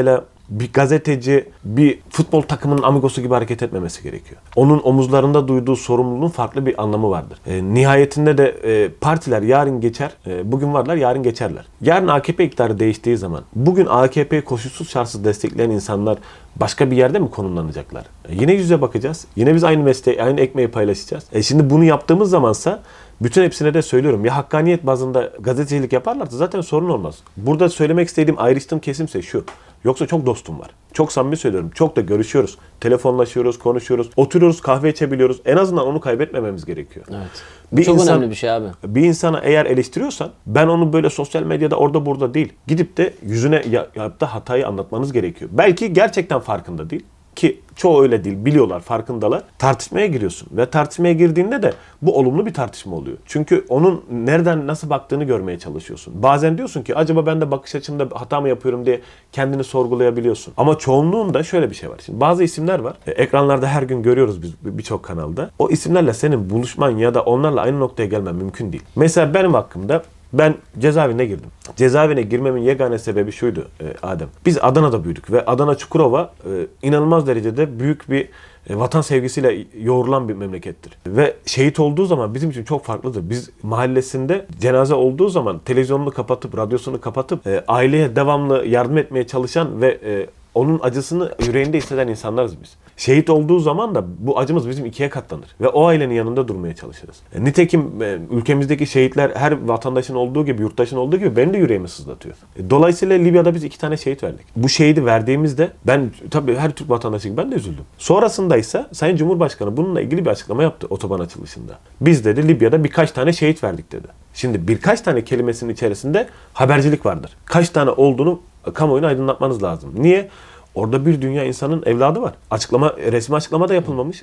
bir gazeteci bir futbol takımının amigosu gibi hareket etmemesi gerekiyor. Onun omuzlarında duyduğu sorumluluğun farklı bir anlamı vardır. Nihayetinde de partiler yarın geçer, bugün varlar, yarın geçerler. Yarın AKP iktidarı değiştiği zaman bugün AKP'yi koşulsuz şartsız destekleyen insanlar başka bir yerde mi konumlanacaklar? Yine yüze bakacağız. Yine biz aynı mesleği, aynı ekmeği paylaşacağız. Şimdi bunu yaptığımız zamansa bütün hepsine de söylüyorum. Ya hakkaniyet bazında gazetecilik yaparlarsa zaten sorun olmaz. Burada söylemek istediğim, ayrıştığım kesimse şu. Yoksa çok dostum var. Çok samimi söylüyorum. Çok da görüşüyoruz. Telefonlaşıyoruz, konuşuyoruz. Oturuyoruz, kahve içebiliyoruz. En azından onu kaybetmememiz gerekiyor. Evet. Çok önemli bir şey abi. Bir insana eğer eleştiriyorsan ben onu böyle sosyal medyada orada burada değil. Gidip de yüzüne yaptığı hatayı anlatmanız gerekiyor. Belki gerçekten farkında değil. Ki çoğu öyle değil. Biliyorlar, farkındalar. Tartışmaya giriyorsun. Ve tartışmaya girdiğinde de bu olumlu bir tartışma oluyor. Çünkü onun nereden nasıl baktığını görmeye çalışıyorsun. Bazen diyorsun ki acaba ben de bakış açımda hata mı yapıyorum diye kendini sorgulayabiliyorsun. Ama çoğunluğunda şöyle bir şey var. Şimdi bazı isimler var. Ekranlarda her gün görüyoruz biz birçok kanalda. O isimlerle senin buluşman ya da onlarla aynı noktaya gelmen mümkün değil. Mesela benim hakkımda ben cezaevine girdim. Cezaevine girmemin yegane sebebi şuydu Adem. Biz Adana'da büyüdük ve Adana Çukurova inanılmaz derecede büyük bir vatan sevgisiyle yoğrulan bir memlekettir. Ve şehit olduğu zaman bizim için çok farklıdır. Biz mahallesinde cenaze olduğu zaman televizyonunu kapatıp, radyosunu kapatıp aileye devamlı yardım etmeye çalışan ve onun acısını yüreğinde hisseden insanlarız biz. Şehit olduğu zaman da bu acımız bizim ikiye katlanır. Ve o ailenin yanında durmaya çalışırız. Nitekim ülkemizdeki şehitler her vatandaşın olduğu gibi, yurttaşın olduğu gibi benim de yüreğimi sızlatıyor. Dolayısıyla Libya'da biz 2 tane şehit verdik. Bu şehidi verdiğimizde ben tabii her Türk vatandaşı gibi ben de üzüldüm. Sonrasında ise Sayın Cumhurbaşkanı bununla ilgili bir açıklama yaptı otoban açılışında. Biz dedi Libya'da birkaç tane şehit verdik dedi. Şimdi birkaç tane kelimesinin içerisinde habercilik vardır. Kaç tane olduğunu kamuoyuna aydınlatmanız lazım. Niye? Orada bir dünya insanın evladı var. Resmi açıklama da yapılmamış.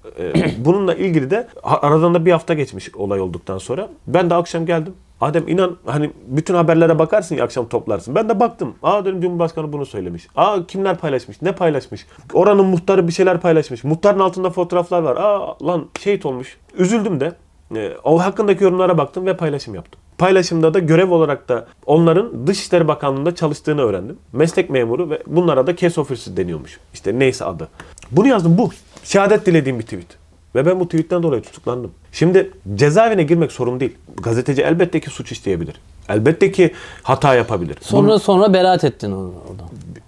Bununla ilgili de aradan da bir hafta geçmiş olay olduktan sonra. Ben de akşam geldim. Adem inan hani bütün haberlere bakarsın ya akşam toplarsın. Ben de baktım. Dedim Cumhurbaşkanı bunu söylemiş. Kimler paylaşmış? Ne paylaşmış? Oranın muhtarı bir şeyler paylaşmış. Muhtarın altında fotoğraflar var. Lan şehit olmuş. Üzüldüm de. O hakkındaki yorumlara baktım ve paylaşım yaptım. Paylaşımda da görev olarak da onların Dışişleri Bakanlığı'nda çalıştığını öğrendim. Meslek memuru ve bunlara da case officer deniyormuş. İşte neyse adı. Bunu yazdım bu. Şehadet dilediğim bir tweet. Ve ben bu tweetten dolayı tutuklandım. Şimdi cezaevine girmek sorun değil. Gazeteci elbette ki suç işleyebilir. Elbette ki hata yapabilir. Sonra beraat ettin oradan.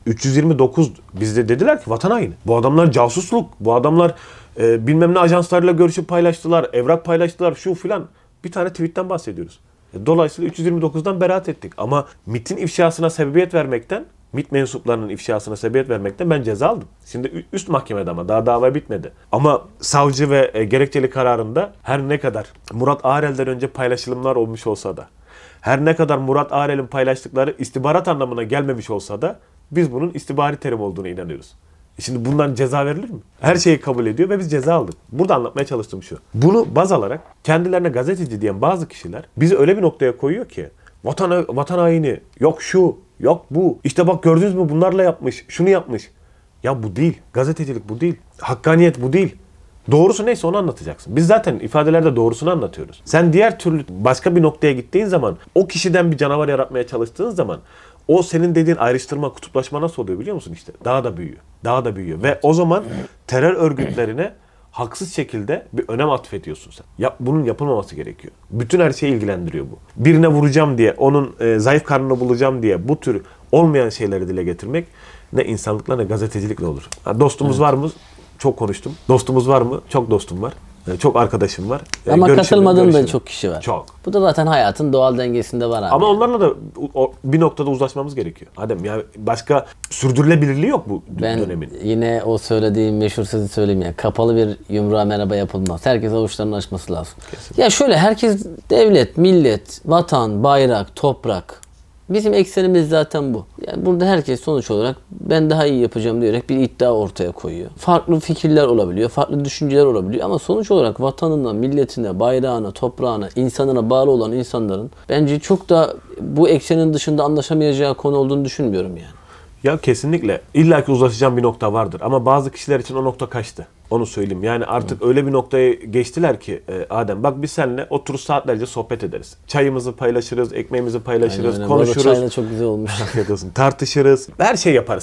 329 bizde dediler ki vatan haini. Bu adamlar casusluk. Bu adamlar bilmem ne ajanslarıyla görüşüp paylaştılar. Evrak paylaştılar şu filan. Bir tane tweetten bahsediyoruz. Dolayısıyla 329'dan beraat ettik. Ama MİT'in ifşasına sebebiyet vermekten, MİT mensuplarının ifşasına sebebiyet vermekten ben ceza aldım. Şimdi üst mahkemede ama daha dava bitmedi. Ama savcı ve gerekçeli kararında her ne kadar Murat Ağrel'den önce paylaşılımlar olmuş olsa da, her ne kadar Murat Ağrel'in paylaştıkları istihbarat anlamına gelmemiş olsa da biz bunun istihbari terim olduğuna inanıyoruz. Şimdi bundan ceza verilir mi? Her şeyi kabul ediyor ve biz ceza aldık. Burada anlatmaya çalıştığım şu. Bunu baz alarak kendilerine gazeteci diyen bazı kişiler bizi öyle bir noktaya koyuyor ki vatan haini, yok şu, yok bu. İşte bak gördünüz mü bunlarla yapmış, şunu yapmış. Ya bu değil. Gazetecilik bu değil. Hakkaniyet bu değil. Doğrusu neyse onu anlatacaksın. Biz zaten ifadelerde doğrusunu anlatıyoruz. Sen diğer türlü başka bir noktaya gittiğin zaman, o kişiden bir canavar yaratmaya çalıştığın zaman o senin dediğin ayrıştırma, kutuplaşma nasıl oluyor biliyor musun işte? Daha da büyüyor. Daha da büyüyor. Ve o zaman terör örgütlerine haksız şekilde bir önem atfediyorsun sen. Bunun yapılmaması gerekiyor. Bütün her şeyi ilgilendiriyor bu. Birine vuracağım diye, onun zayıf karnını bulacağım diye bu tür olmayan şeyleri dile getirmek ne insanlıkla ne gazetecilikle olur. Dostumuz var mı? Çok konuştum. Dostumuz var mı? Çok dostum var. Çok arkadaşım var. Ama katılmadığım da çok kişi var. Çok. Bu da zaten hayatın doğal dengesinde var abi. Ama onlarla da bir noktada uzlaşmamız gerekiyor. Adem yani başka sürdürülebilirliği yok bu dönemin. Ben yine o söylediğim meşhur sözü söyleyeyim ya. Kapalı bir yumruğa merhaba yapılmaz. Herkes avuçlarını açması lazım. Kesinlikle. Ya şöyle herkes devlet, millet, vatan, bayrak, toprak. Bizim eksenimiz zaten bu. Yani burada herkes sonuç olarak ben daha iyi yapacağım diyerek bir iddia ortaya koyuyor. Farklı fikirler olabiliyor, farklı düşünceler olabiliyor ama sonuç olarak vatanına, milletine, bayrağına, toprağına, insanına bağlı olan insanların bence çok da bu eksenin dışında anlaşamayacağı konu olduğunu düşünmüyorum yani. Ya kesinlikle. İlla ki uzlaşacağım bir nokta vardır ama bazı kişiler için o nokta kaçtı. Onu söyleyeyim. Yani artık öyle bir noktaya geçtiler ki Adem bak biz seninle oturup saatlerce sohbet ederiz. Çayımızı paylaşırız, ekmeğimizi paylaşırız, konuşuruz. Çay da çok güzel olmuş. Tartışırız. Her şey yaparız seninle.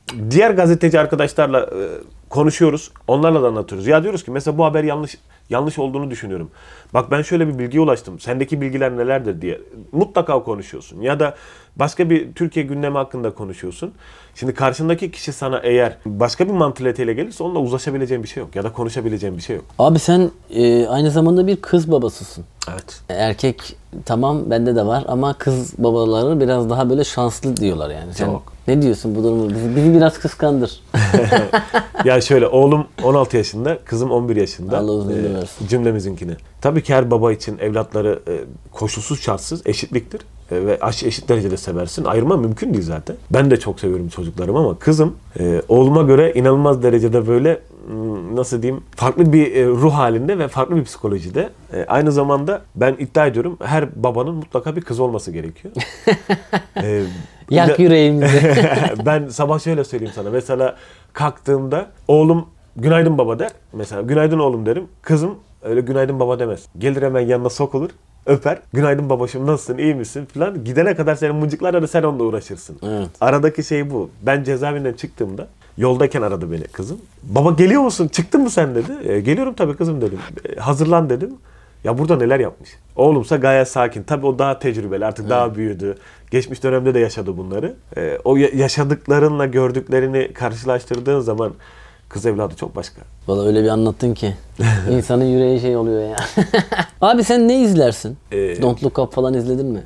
Diğer gazeteci arkadaşlarla konuşuyoruz. Onlarla da anlatıyoruz. Ya diyoruz ki mesela bu haber yanlış olduğunu düşünüyorum. Bak ben şöyle bir bilgiye ulaştım. Sendeki bilgiler nelerdir diye. Mutlaka konuşuyorsun. Ya da başka bir Türkiye gündemi hakkında konuşuyorsun. Şimdi karşındaki kişi sana eğer başka bir mantaliteyle gelirse onunla uzlaşabileceğin bir şey yok. Ya da konuşabileceğin bir şey yok. Abi sen aynı zamanda bir kız babasısın. Evet. Erkek tamam bende de var ama kız babaları biraz daha böyle şanslı diyorlar yani. Sen Çok. ne diyorsun bu durumu? Bizi biraz kıskandır. Ya şöyle oğlum 16 yaşında, kızım 11 yaşında. Allah uzun ömür versin. Cümlemizinkini. Tabii ki her baba için evlatları koşulsuz şartsız eşitliktir. Ve eşit derecede seversin. Ayırma mümkün değil zaten. Ben de çok seviyorum çocuklarımı ama kızım oğluma göre inanılmaz derecede böyle nasıl diyeyim farklı bir ruh halinde ve farklı bir psikolojide. Aynı zamanda ben iddia ediyorum her babanın mutlaka bir kız olması gerekiyor. Yak yüreğimizi. Ben sabah şöyle söyleyeyim sana. Mesela kalktığımda oğlum günaydın baba der. Mesela günaydın oğlum derim. Kızım öyle günaydın baba demez. Gelir hemen yanına sokulur. Öper. Günaydın babacığım nasılsın iyi misin falan. Gidene kadar seni mıncıklar da sen onunla uğraşırsın. Evet. Aradaki şey bu. Ben cezaevinden çıktığımda yoldayken aradı beni kızım. Baba geliyor musun? Çıktın mı sen dedi. Geliyorum tabii kızım dedim. Hazırlan dedim. Ya burada neler yapmış? Oğlumsa gayet sakin. Tabii o daha tecrübeli. Artık daha büyüdü. Geçmiş dönemde de yaşadı bunları. O yaşadıklarınla gördüklerini karşılaştırdığın zaman kız evladı çok başka. Valla öyle bir anlattın ki insanın yüreği şey oluyor ya. Abi sen ne izlersin? Don't Look Up falan izledin mi?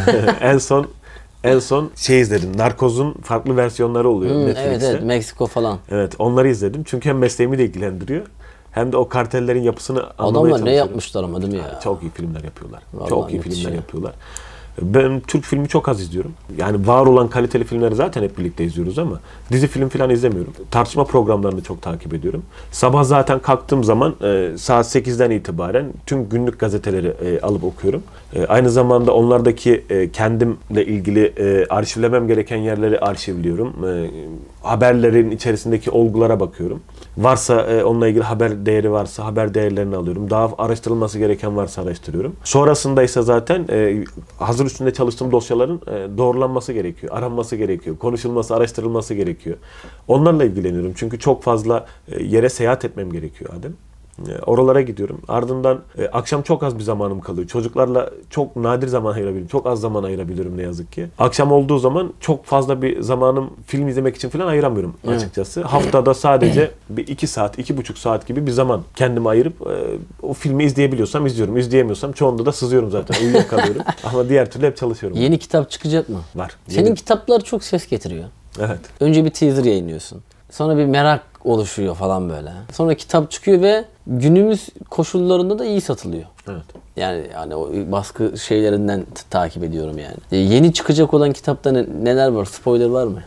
En son şey izledim. Narkoz'un farklı versiyonları oluyor Netflix'te. Evet Meksiko falan. Evet onları izledim. Çünkü hem mesleğimi de ilgilendiriyor. Hem de o kartellerin yapısını anlamaya Adamlar çalışıyorum. ne yapmışlar ama değil mi ya? Çok iyi filmler yapıyorlar. Vallahi çok iyi müthiş filmler ya. yapıyorlar. Ben Türk filmi çok az izliyorum. Yani var olan kaliteli filmleri zaten hep birlikte izliyoruz ama dizi film falan izlemiyorum. Tartışma programlarını çok takip ediyorum. Sabah zaten kalktığım zaman saat 8'den itibaren tüm günlük gazeteleri alıp okuyorum. Aynı zamanda onlardaki kendimle ilgili arşivlemem gereken yerleri arşivliyorum. Haberlerin içerisindeki olgulara bakıyorum. Varsa onunla ilgili haber değeri varsa haber değerlerini alıyorum. Daha araştırılması gereken varsa araştırıyorum. Sonrasında ise zaten hazır üstünde çalıştığım dosyaların doğrulanması gerekiyor. Aranması gerekiyor. Konuşulması, araştırılması gerekiyor. Onlarla ilgileniyorum. Çünkü çok fazla yere seyahat etmem gerekiyor Adem. Oralara gidiyorum. Ardından akşam çok az bir zamanım kalıyor. Çocuklarla çok nadir zaman ayırabilirim. Çok az zaman ayırabilirim ne yazık ki. Akşam olduğu zaman çok fazla bir zamanım film izlemek için falan ayıramıyorum açıkçası. Haftada sadece bir 2 saat, 2,5 saat gibi bir zaman kendime ayırıp o filmi izleyebiliyorsam izliyorum. İzleyemiyorsam çoğunda da sızıyorum zaten. Uyuyakalıyorum. Ama diğer türlü hep çalışıyorum. Yeni kitap çıkacak mı? Var. Senin kitaplar çok ses getiriyor. Evet. Önce bir teaser yayınlıyorsun. Sonra bir merak oluşuyor falan böyle. Sonra kitap çıkıyor ve günümüz koşullarında da iyi satılıyor. Evet. Yani o baskı şeylerinden takip ediyorum yani. Yeni çıkacak olan kitapta neler var? Spoiler var mı?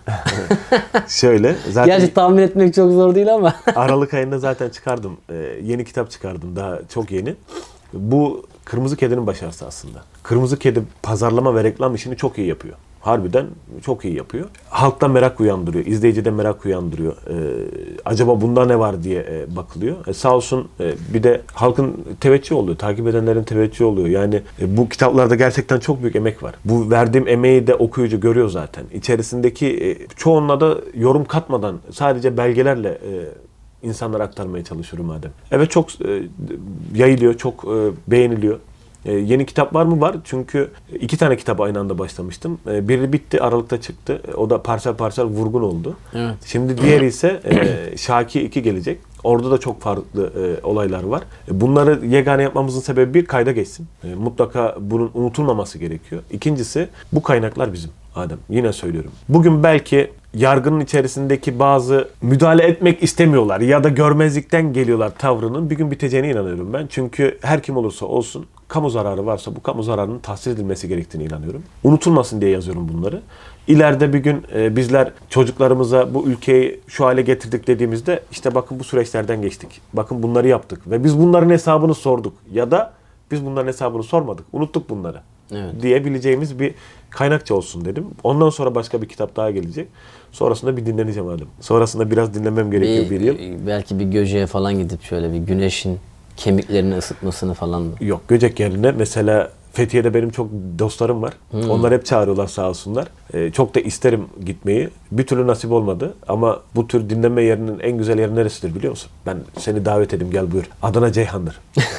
Şöyle. Zaten Gerçi tahmin etmek çok zor değil ama. Aralık ayında zaten çıkardım. Yeni kitap çıkardım. Daha çok yeni. Bu Kırmızı Kedi'nin başarısı aslında. Kırmızı Kedi pazarlama ve reklam işini çok iyi yapıyor. Harbiden çok iyi yapıyor. Halkta merak uyandırıyor. İzleyicide merak uyandırıyor. Acaba bunda ne var diye bakılıyor. Sağ olsun bir de halkın teveccühü oluyor. Takip edenlerin teveccühü oluyor. Yani bu kitaplarda gerçekten çok büyük emek var. Bu verdiğim emeği de okuyucu görüyor zaten. İçerisindeki çoğunla da yorum katmadan sadece belgelerle insanlara aktarmaya çalışıyorum madem. Evet çok yayılıyor, çok beğeniliyor. Yeni kitap var mı? Var. Çünkü 2 tane kitap aynı anda başlamıştım. Biri bitti, Aralık'ta çıktı. O da parsel parsel vurgun oldu. Evet. Şimdi diğeri ise Şaki 2 gelecek. Orada da çok farklı olaylar var. Bunları yegane yapmamızın sebebi bir, kayda geçsin. Mutlaka bunun unutulmaması gerekiyor. İkincisi, bu kaynaklar bizim Adem. Yine söylüyorum. Bugün belki yargının içerisindeki bazı müdahale etmek istemiyorlar ya da görmezlikten geliyorlar tavrının bir gün biteceğine inanıyorum ben. Çünkü her kim olursa olsun kamu zararı varsa bu kamu zararının tahsil edilmesi gerektiğine inanıyorum. Unutulmasın diye yazıyorum bunları. İleride bir gün bizler çocuklarımıza bu ülkeyi şu hale getirdik dediğimizde işte bakın bu süreçlerden geçtik. Bakın bunları yaptık ve biz bunların hesabını sorduk ya da biz bunların hesabını sormadık. Unuttuk bunları. Evet. Diyebileceğimiz bir kaynakça olsun dedim. Ondan sonra başka bir kitap daha gelecek. Sonrasında bir dinleneceğim Adem. Sonrasında biraz dinlemem gerekiyor bir yıl. Belki bir Göcek'e falan gidip şöyle bir güneşin kemiklerini ısıtmasını falan mı? Yok, Göcek yerine mesela Fethiye'de benim çok dostlarım var. Onlar hep çağırıyorlar sağ olsunlar. Çok da isterim gitmeyi. Bir türlü nasip olmadı. Ama bu tür dinlenme yerinin en güzel yeri neresidir biliyor musun? Ben seni davet edeyim, gel buyur. Adana Ceyhan'dır.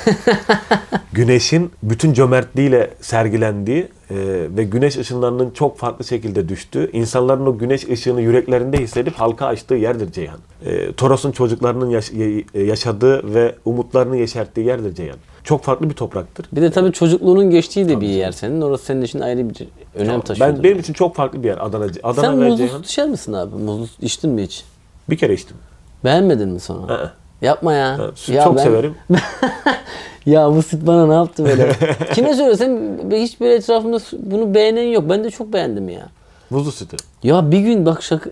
Güneşin bütün cömertliğiyle sergilendiği ve güneş ışınlarının çok farklı şekilde düştüğü, insanların o güneş ışığını yüreklerinde hissedip halka açtığı yerdir Ceyhan. Toros'un çocuklarının yaşadığı ve umutlarını yeşerttiği yerdir Ceyhan. Çok farklı bir topraktır. Bir de tabii çocukluğunun geçtiği de bir yer senin. Orası senin için ayrı bir önem taşıyor. Benim için çok farklı bir yer Adana Sen ve muzlu Ceyhan. süt içer misin abi? Muzlu süt içtin mi hiç? Bir kere içtim. Beğenmedin mi sonra? Yapma ya. Süt çok severim. Ya bu süt bana ne yaptı böyle? Kime söylesem hiç böyle etrafımda bunu beğenen yok. Ben de çok beğendim ya. Muzlu sütü. Ya bir gün bak şaka...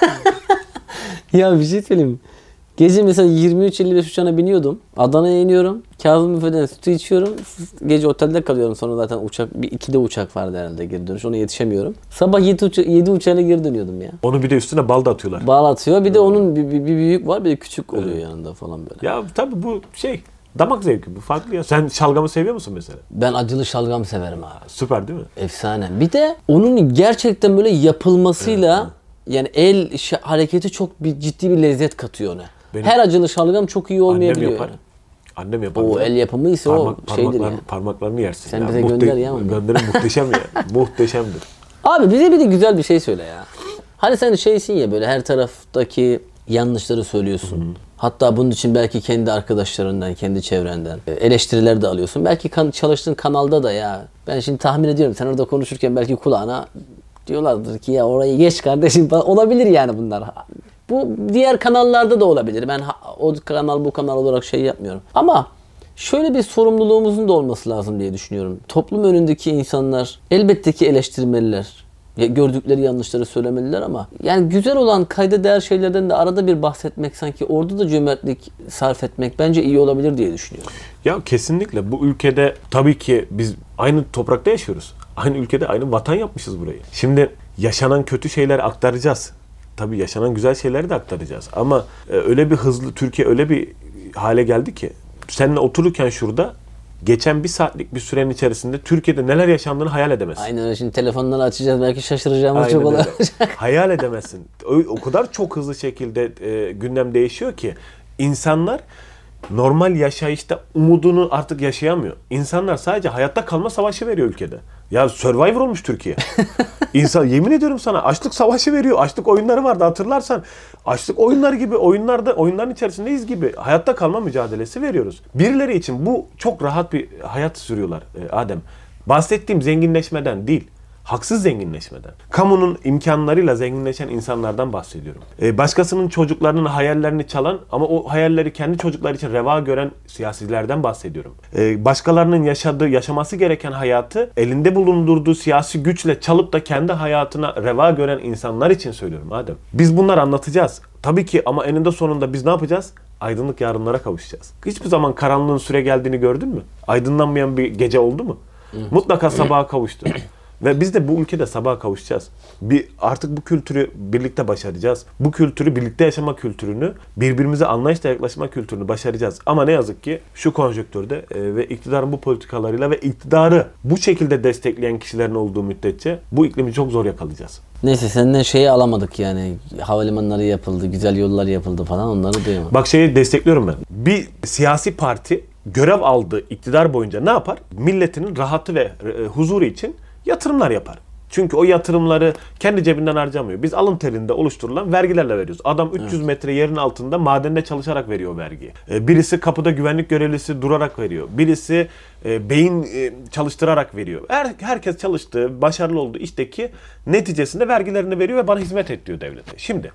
Ya bir şey söyleyeyim. Gece mesela 23.55 uçağına biniyordum. Adana'ya iniyorum. Kazım Büfe'den sütü içiyorum. Gece otelde kalıyorum. Sonra zaten uçak, 2'de uçak vardı herhalde geri dönüş. Ona yetişemiyorum. Sabah 7 uçağıyla geri dönüyordum ya. Onu bir de üstüne bal da atıyorlar. Bal atıyor. Bir de onun bir büyük var, bir de küçük oluyor yanında falan böyle. Ya tabii bu damak zevki, bu farklı ya. Sen şalgamı seviyor musun mesela? Ben acılı şalgam severim abi. Süper değil mi? Efsane. Bir de onun gerçekten böyle yapılmasıyla yani hareketi çok ciddi bir lezzet katıyor ona. Her acılı şalgam çok iyi olmayabiliyor. Annem yapar. Yani. Annem yapar. O el yapımı ise o şeydir yani. Parmaklarını yersin. Sen bize gönder ya onu. Gönderim muhteşem ya. Muhteşemdir. Abi bize bir de güzel bir şey söyle ya. Hani sen şeysin ya, böyle her taraftaki yanlışları söylüyorsun. Hatta bunun için belki kendi arkadaşlarından, kendi çevrenden eleştiriler de alıyorsun. Belki çalıştığın kanalda da ya. Ben şimdi tahmin ediyorum sen orada konuşurken belki kulağına diyorlardır ki ya orayı geç kardeşim falan. Olabilir yani bunlar. Bu diğer kanallarda da olabilir. Ben o kanal bu kanal olarak şey yapmıyorum. Ama şöyle bir sorumluluğumuzun da olması lazım diye düşünüyorum. Toplum önündeki insanlar elbette ki eleştirmeliler. Gördükleri yanlışları söylemeliler ama yani güzel olan, kayda değer şeylerden de arada bir bahsetmek, sanki orada da cömertlik sarf etmek bence iyi olabilir diye düşünüyorum. Ya kesinlikle bu ülkede tabii ki biz aynı toprakta yaşıyoruz. Aynı ülkede aynı vatan yapmışız burayı. Şimdi yaşanan kötü şeyler aktaracağız. Tabii yaşanan güzel şeyleri de aktaracağız. Ama öyle bir hızlı, Türkiye öyle bir hale geldi ki seninle otururken şurada geçen bir saatlik bir sürenin içerisinde Türkiye'de neler yaşandığını hayal edemezsin. Aynen öyle. Şimdi telefonları açacağız. Belki şaşıracağımız çok olacak. Hayal edemezsin. O kadar çok hızlı şekilde gündem değişiyor ki insanlar normal yaşayışta umudunu artık yaşayamıyor. İnsanlar sadece hayatta kalma savaşı veriyor ülkede. Ya Survivor olmuş Türkiye. İnsan, yemin ediyorum sana, açlık savaşı veriyor. Açlık oyunları vardı hatırlarsan. Açlık oyunları gibi oyunların içerisindeyiz gibi hayatta kalma mücadelesi veriyoruz. Birileri için bu çok rahat bir hayat sürüyorlar Adem. Bahsettiğim zenginleşmeden değil. Haksız zenginleşmeden. Kamunun imkanlarıyla zenginleşen insanlardan bahsediyorum. Başkasının çocuklarının hayallerini çalan ama o hayalleri kendi çocukları için reva gören siyasilerden bahsediyorum. Başkalarının yaşaması gereken hayatı elinde bulundurduğu siyasi güçle çalıp da kendi hayatına reva gören insanlar için söylüyorum Adem. Biz bunları anlatacağız. Tabii ki ama eninde sonunda biz ne yapacağız? Aydınlık yarınlara kavuşacağız. Hiçbir zaman karanlığın süre geldiğini gördün mü? Aydınlanmayan bir gece oldu mu? Mutlaka sabaha kavuştu. Ve biz de bu ülkede sabaha kavuşacağız. Artık bu kültürü birlikte başaracağız. Bu kültürü, birlikte yaşama kültürünü, birbirimize anlayışla yaklaşma kültürünü başaracağız. Ama ne yazık ki şu konjonktürde ve iktidarın bu politikalarıyla ve iktidarı bu şekilde destekleyen kişilerin olduğu müddetçe bu iklimi çok zor yakalayacağız. Neyse senden şeyi alamadık yani. Havalimanları yapıldı, güzel yollar yapıldı falan, onları duyamadım. Bak şeyi destekliyorum ben. Bir siyasi parti görev aldığı iktidar boyunca ne yapar? Milletinin rahatı ve huzuru için yatırımlar yapar. Çünkü o yatırımları kendi cebinden harcamıyor. Biz alın terinde oluşturulan vergilerle veriyoruz. Adam 300 metre yerin altında madende çalışarak veriyor vergiyi. Birisi kapıda güvenlik görevlisi durarak veriyor. Birisi beyin çalıştırarak veriyor. Herkes çalıştığı, başarılı olduğu işteki neticesinde vergilerini veriyor ve bana hizmet et diyor devlete. Şimdi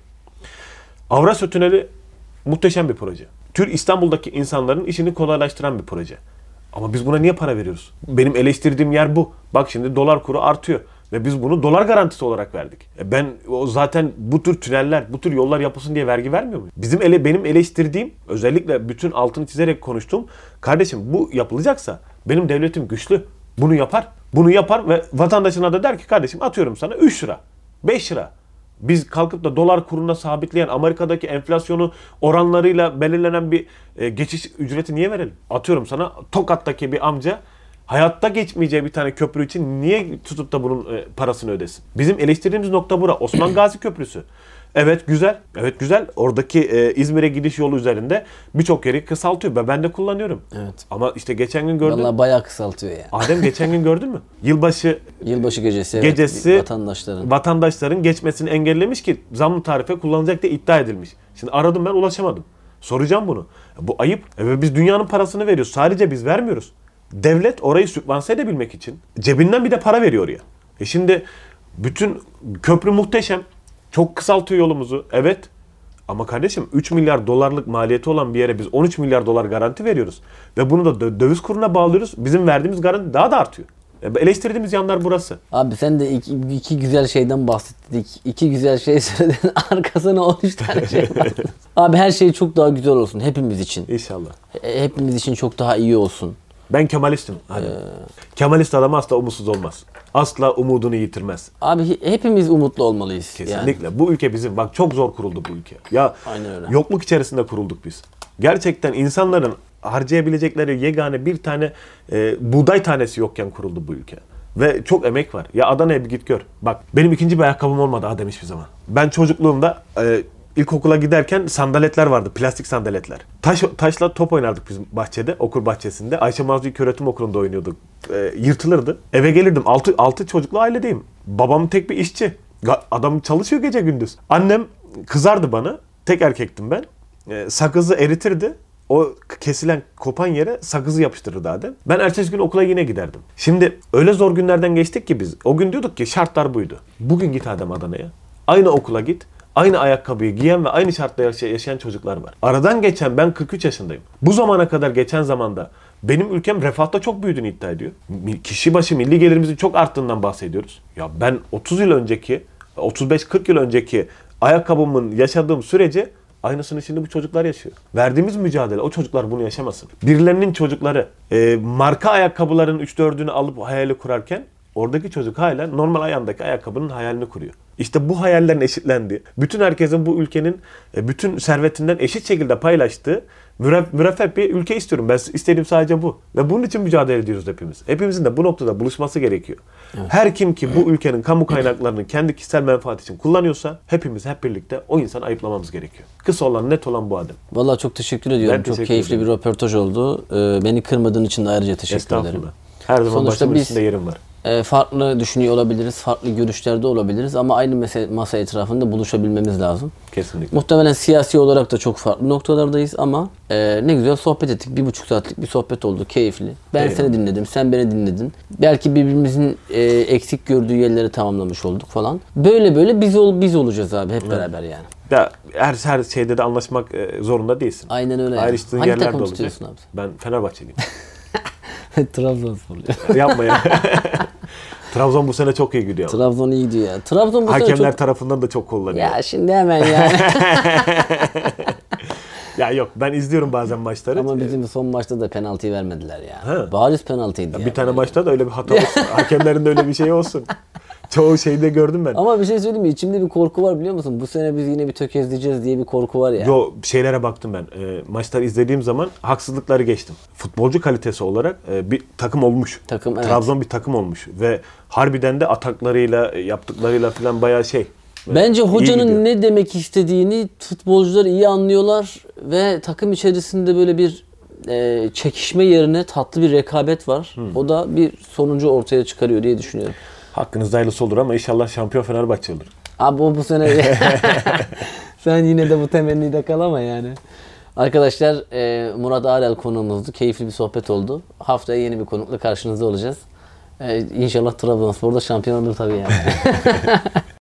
Avrasya Tüneli muhteşem bir proje. İstanbul'daki insanların işini kolaylaştıran bir proje. Ama biz buna niye para veriyoruz? Benim eleştirdiğim yer bu. Bak şimdi dolar kuru artıyor. Ve biz bunu dolar garantisi olarak verdik. Zaten bu tür tüneller, bu tür yollar yapılsın diye vergi vermiyor muyum? Benim eleştirdiğim, özellikle bütün altını çizerek konuştuğum, kardeşim bu yapılacaksa benim devletim güçlü. Bunu yapar. Bunu yapar ve vatandaşına da der ki kardeşim atıyorum sana 3 lira, 5 lira. Biz kalkıp da dolar kuruna sabitleyen, Amerika'daki enflasyonu oranlarıyla belirlenen bir geçiş ücreti niye verelim? Atıyorum sana Tokat'taki bir amca Hayatta geçmeyeceği bir tane köprü için niye tutup da bunun parasını ödesin? Bizim eleştirdiğimiz nokta bura. Osman Gazi Köprüsü. Evet güzel. Evet güzel. Oradaki İzmir'e gidiş yolu üzerinde birçok yeri kısaltıyor. Ben de kullanıyorum. Evet. Ama işte geçen gün gördüm. Vallahi bayağı kısaltıyor ya. Adem geçen gün gördün mü? Yılbaşı Gecesi, gecesi vatandaşların geçmesini engellemiş ki zamlı tarife kullanılacak diye iddia edilmiş. Şimdi aradım ben ulaşamadım. Soracağım bunu. Bu ayıp. Ve biz dünyanın parasını veriyoruz. Sadece biz vermiyoruz. Devlet orayı sübvanse edebilmek için cebinden bir de para veriyor ya. Şimdi bütün köprü muhteşem. Çok kısaltıyor yolumuzu. Evet. Ama kardeşim 3 milyar dolarlık maliyeti olan bir yere biz 13 milyar dolar garanti veriyoruz. Ve bunu da döviz kuruna bağlıyoruz. Bizim verdiğimiz garanti daha da artıyor. Eleştirdiğimiz yanlar burası. Abi sen de iki güzel şeyden bahsettik. İki güzel şey söyledin. Arkasına 13 tane şey var. Abi her şey çok daha güzel olsun hepimiz için. İnşallah. Hepimiz için çok daha iyi olsun. Ben Kemalistim. Kemalist adam asla umutsuz olmaz. Asla umudunu yitirmez. Abi hepimiz umutlu olmalıyız. Kesinlikle. Yani. Bu ülke bizim. Bak çok zor kuruldu bu ülke. Ya aynen öyle. Yokluk içerisinde kurulduk biz. Gerçekten insanların harcayabilecekleri yegane bir tane buğday tanesi yokken kuruldu bu ülke. Ve çok emek var. Ya Adana'ya bir git gör. Bak benim ikinci bir ayakkabım olmadı Adem hiçbir zaman. Ben çocukluğumda İlkokula giderken sandaletler vardı, plastik sandaletler. Taşla top oynardık bizim bahçede, okul bahçesinde. Ayşe Mazlum İlköğretim Okulu'nda oynuyorduk. Yırtılırdı. Eve gelirdim, 6 çocuklu ailedeyim. Babam tek bir işçi. Adam çalışıyor gece gündüz. Annem kızardı bana, tek erkektim ben. Sakızı eritirdi. O kesilen, kopan yere sakızı yapıştırırdı Adem. Ben ertesi gün okula yine giderdim. Şimdi öyle zor günlerden geçtik ki biz. O gün diyorduk ki şartlar buydu. Bugün git Adem Adana'ya. Aynı okula git. Aynı ayakkabıyı giyen ve aynı şartta yaşayan çocuklar var. Aradan geçen ben 43 yaşındayım. Bu zamana kadar geçen zamanda benim ülkem refahta çok büyüdüğünü iddia ediyor. Kişi başı milli gelirimizin çok arttığından bahsediyoruz. Ya ben 30 yıl önceki, 35-40 yıl önceki ayakkabımın yaşadığım sürece aynısını şimdi bu çocuklar yaşıyor. Verdiğimiz mücadele o çocuklar bunu yaşamasın. Birilerinin çocukları marka ayakkabıların 3-4'ünü alıp hayali kurarken oradaki çocuk hala normal ayağındaki ayakkabının hayalini kuruyor. İşte bu hayallerin eşitlendiği, bütün herkesin bu ülkenin bütün servetinden eşit şekilde paylaştığı müreffeh bir ülke istiyorum. Ben istediğim sadece bu. Ve bunun için mücadele ediyoruz hepimiz. Hepimizin de bu noktada buluşması gerekiyor. Evet. Her kim ki bu ülkenin kamu kaynaklarını kendi kişisel menfaat için kullanıyorsa hepimiz hep birlikte o insanı ayıplamamız gerekiyor. Kısa olan, net olan bu Adem. Vallahi çok teşekkür ediyorum. Çok keyifli bir röportaj oldu. Beni kırmadığın için de ayrıca teşekkür ederim. Her zaman başımın üstünde yerim var. Farklı düşünüyor olabiliriz, farklı görüşlerde olabiliriz ama aynı masa etrafında buluşabilmemiz lazım. Kesinlikle. Muhtemelen siyasi olarak da çok farklı noktalardayız ama ne güzel sohbet ettik. 1,5 saatlik bir sohbet oldu, keyifli. Ben seni dinledim, sen beni dinledin. Belki birbirimizin eksik gördüğü yerleri tamamlamış olduk falan. Böyle biz olacağız abi hep beraber yani. Ya her şeyde de anlaşmak zorunda değilsin. Aynen öyle. Ayrıştığın Hangi yerler de takım olacak. tutuyorsun abi? Ben Fenerbahçeliyim. Trabzonspor. Yapma ya. Trabzon bu sene çok iyi gidiyor. Trabzon iyi gidiyor ya. Trabzon bu sene Hakemler çok... tarafından da çok kullanıyor. Ya şimdi hemen yani. Ya yok ben izliyorum bazen maçları. Ama bizim son maçta da penaltıyı vermediler ya. Ha. Bariz penaltıydı ya. Bir tane maçta da öyle bir hata olsun. Hakemlerin de öyle bir şey olsun. Çoğu şeyde gördüm ben. Ama bir şey söyleyeyim mi? İçimde bir korku var biliyor musun? Bu sene biz yine bir tökezleyeceğiz diye bir korku var ya. Yo şeylere baktım ben. Maçları izlediğim zaman haksızlıkları geçtim. Futbolcu kalitesi olarak bir takım olmuş. Takım, evet. Trabzon bir takım olmuş ve harbiden de ataklarıyla, yaptıklarıyla falan bayağı şey. Bence hocanın ne demek istediğini futbolcular iyi anlıyorlar ve takım içerisinde böyle bir çekişme yerine tatlı bir rekabet var. O da bir sonucu ortaya çıkarıyor diye düşünüyorum. Hakkınızda hayırlısı olur ama inşallah şampiyon Fenerbahçe olur. Abi o bu sene sen yine de bu temennide kal ama yani. Arkadaşlar Murat Arel konuğumuzdu. Keyifli bir sohbet oldu. Haftaya yeni bir konukla karşınızda olacağız. İnşallah Trabzonspor'da şampiyon olur tabii yani.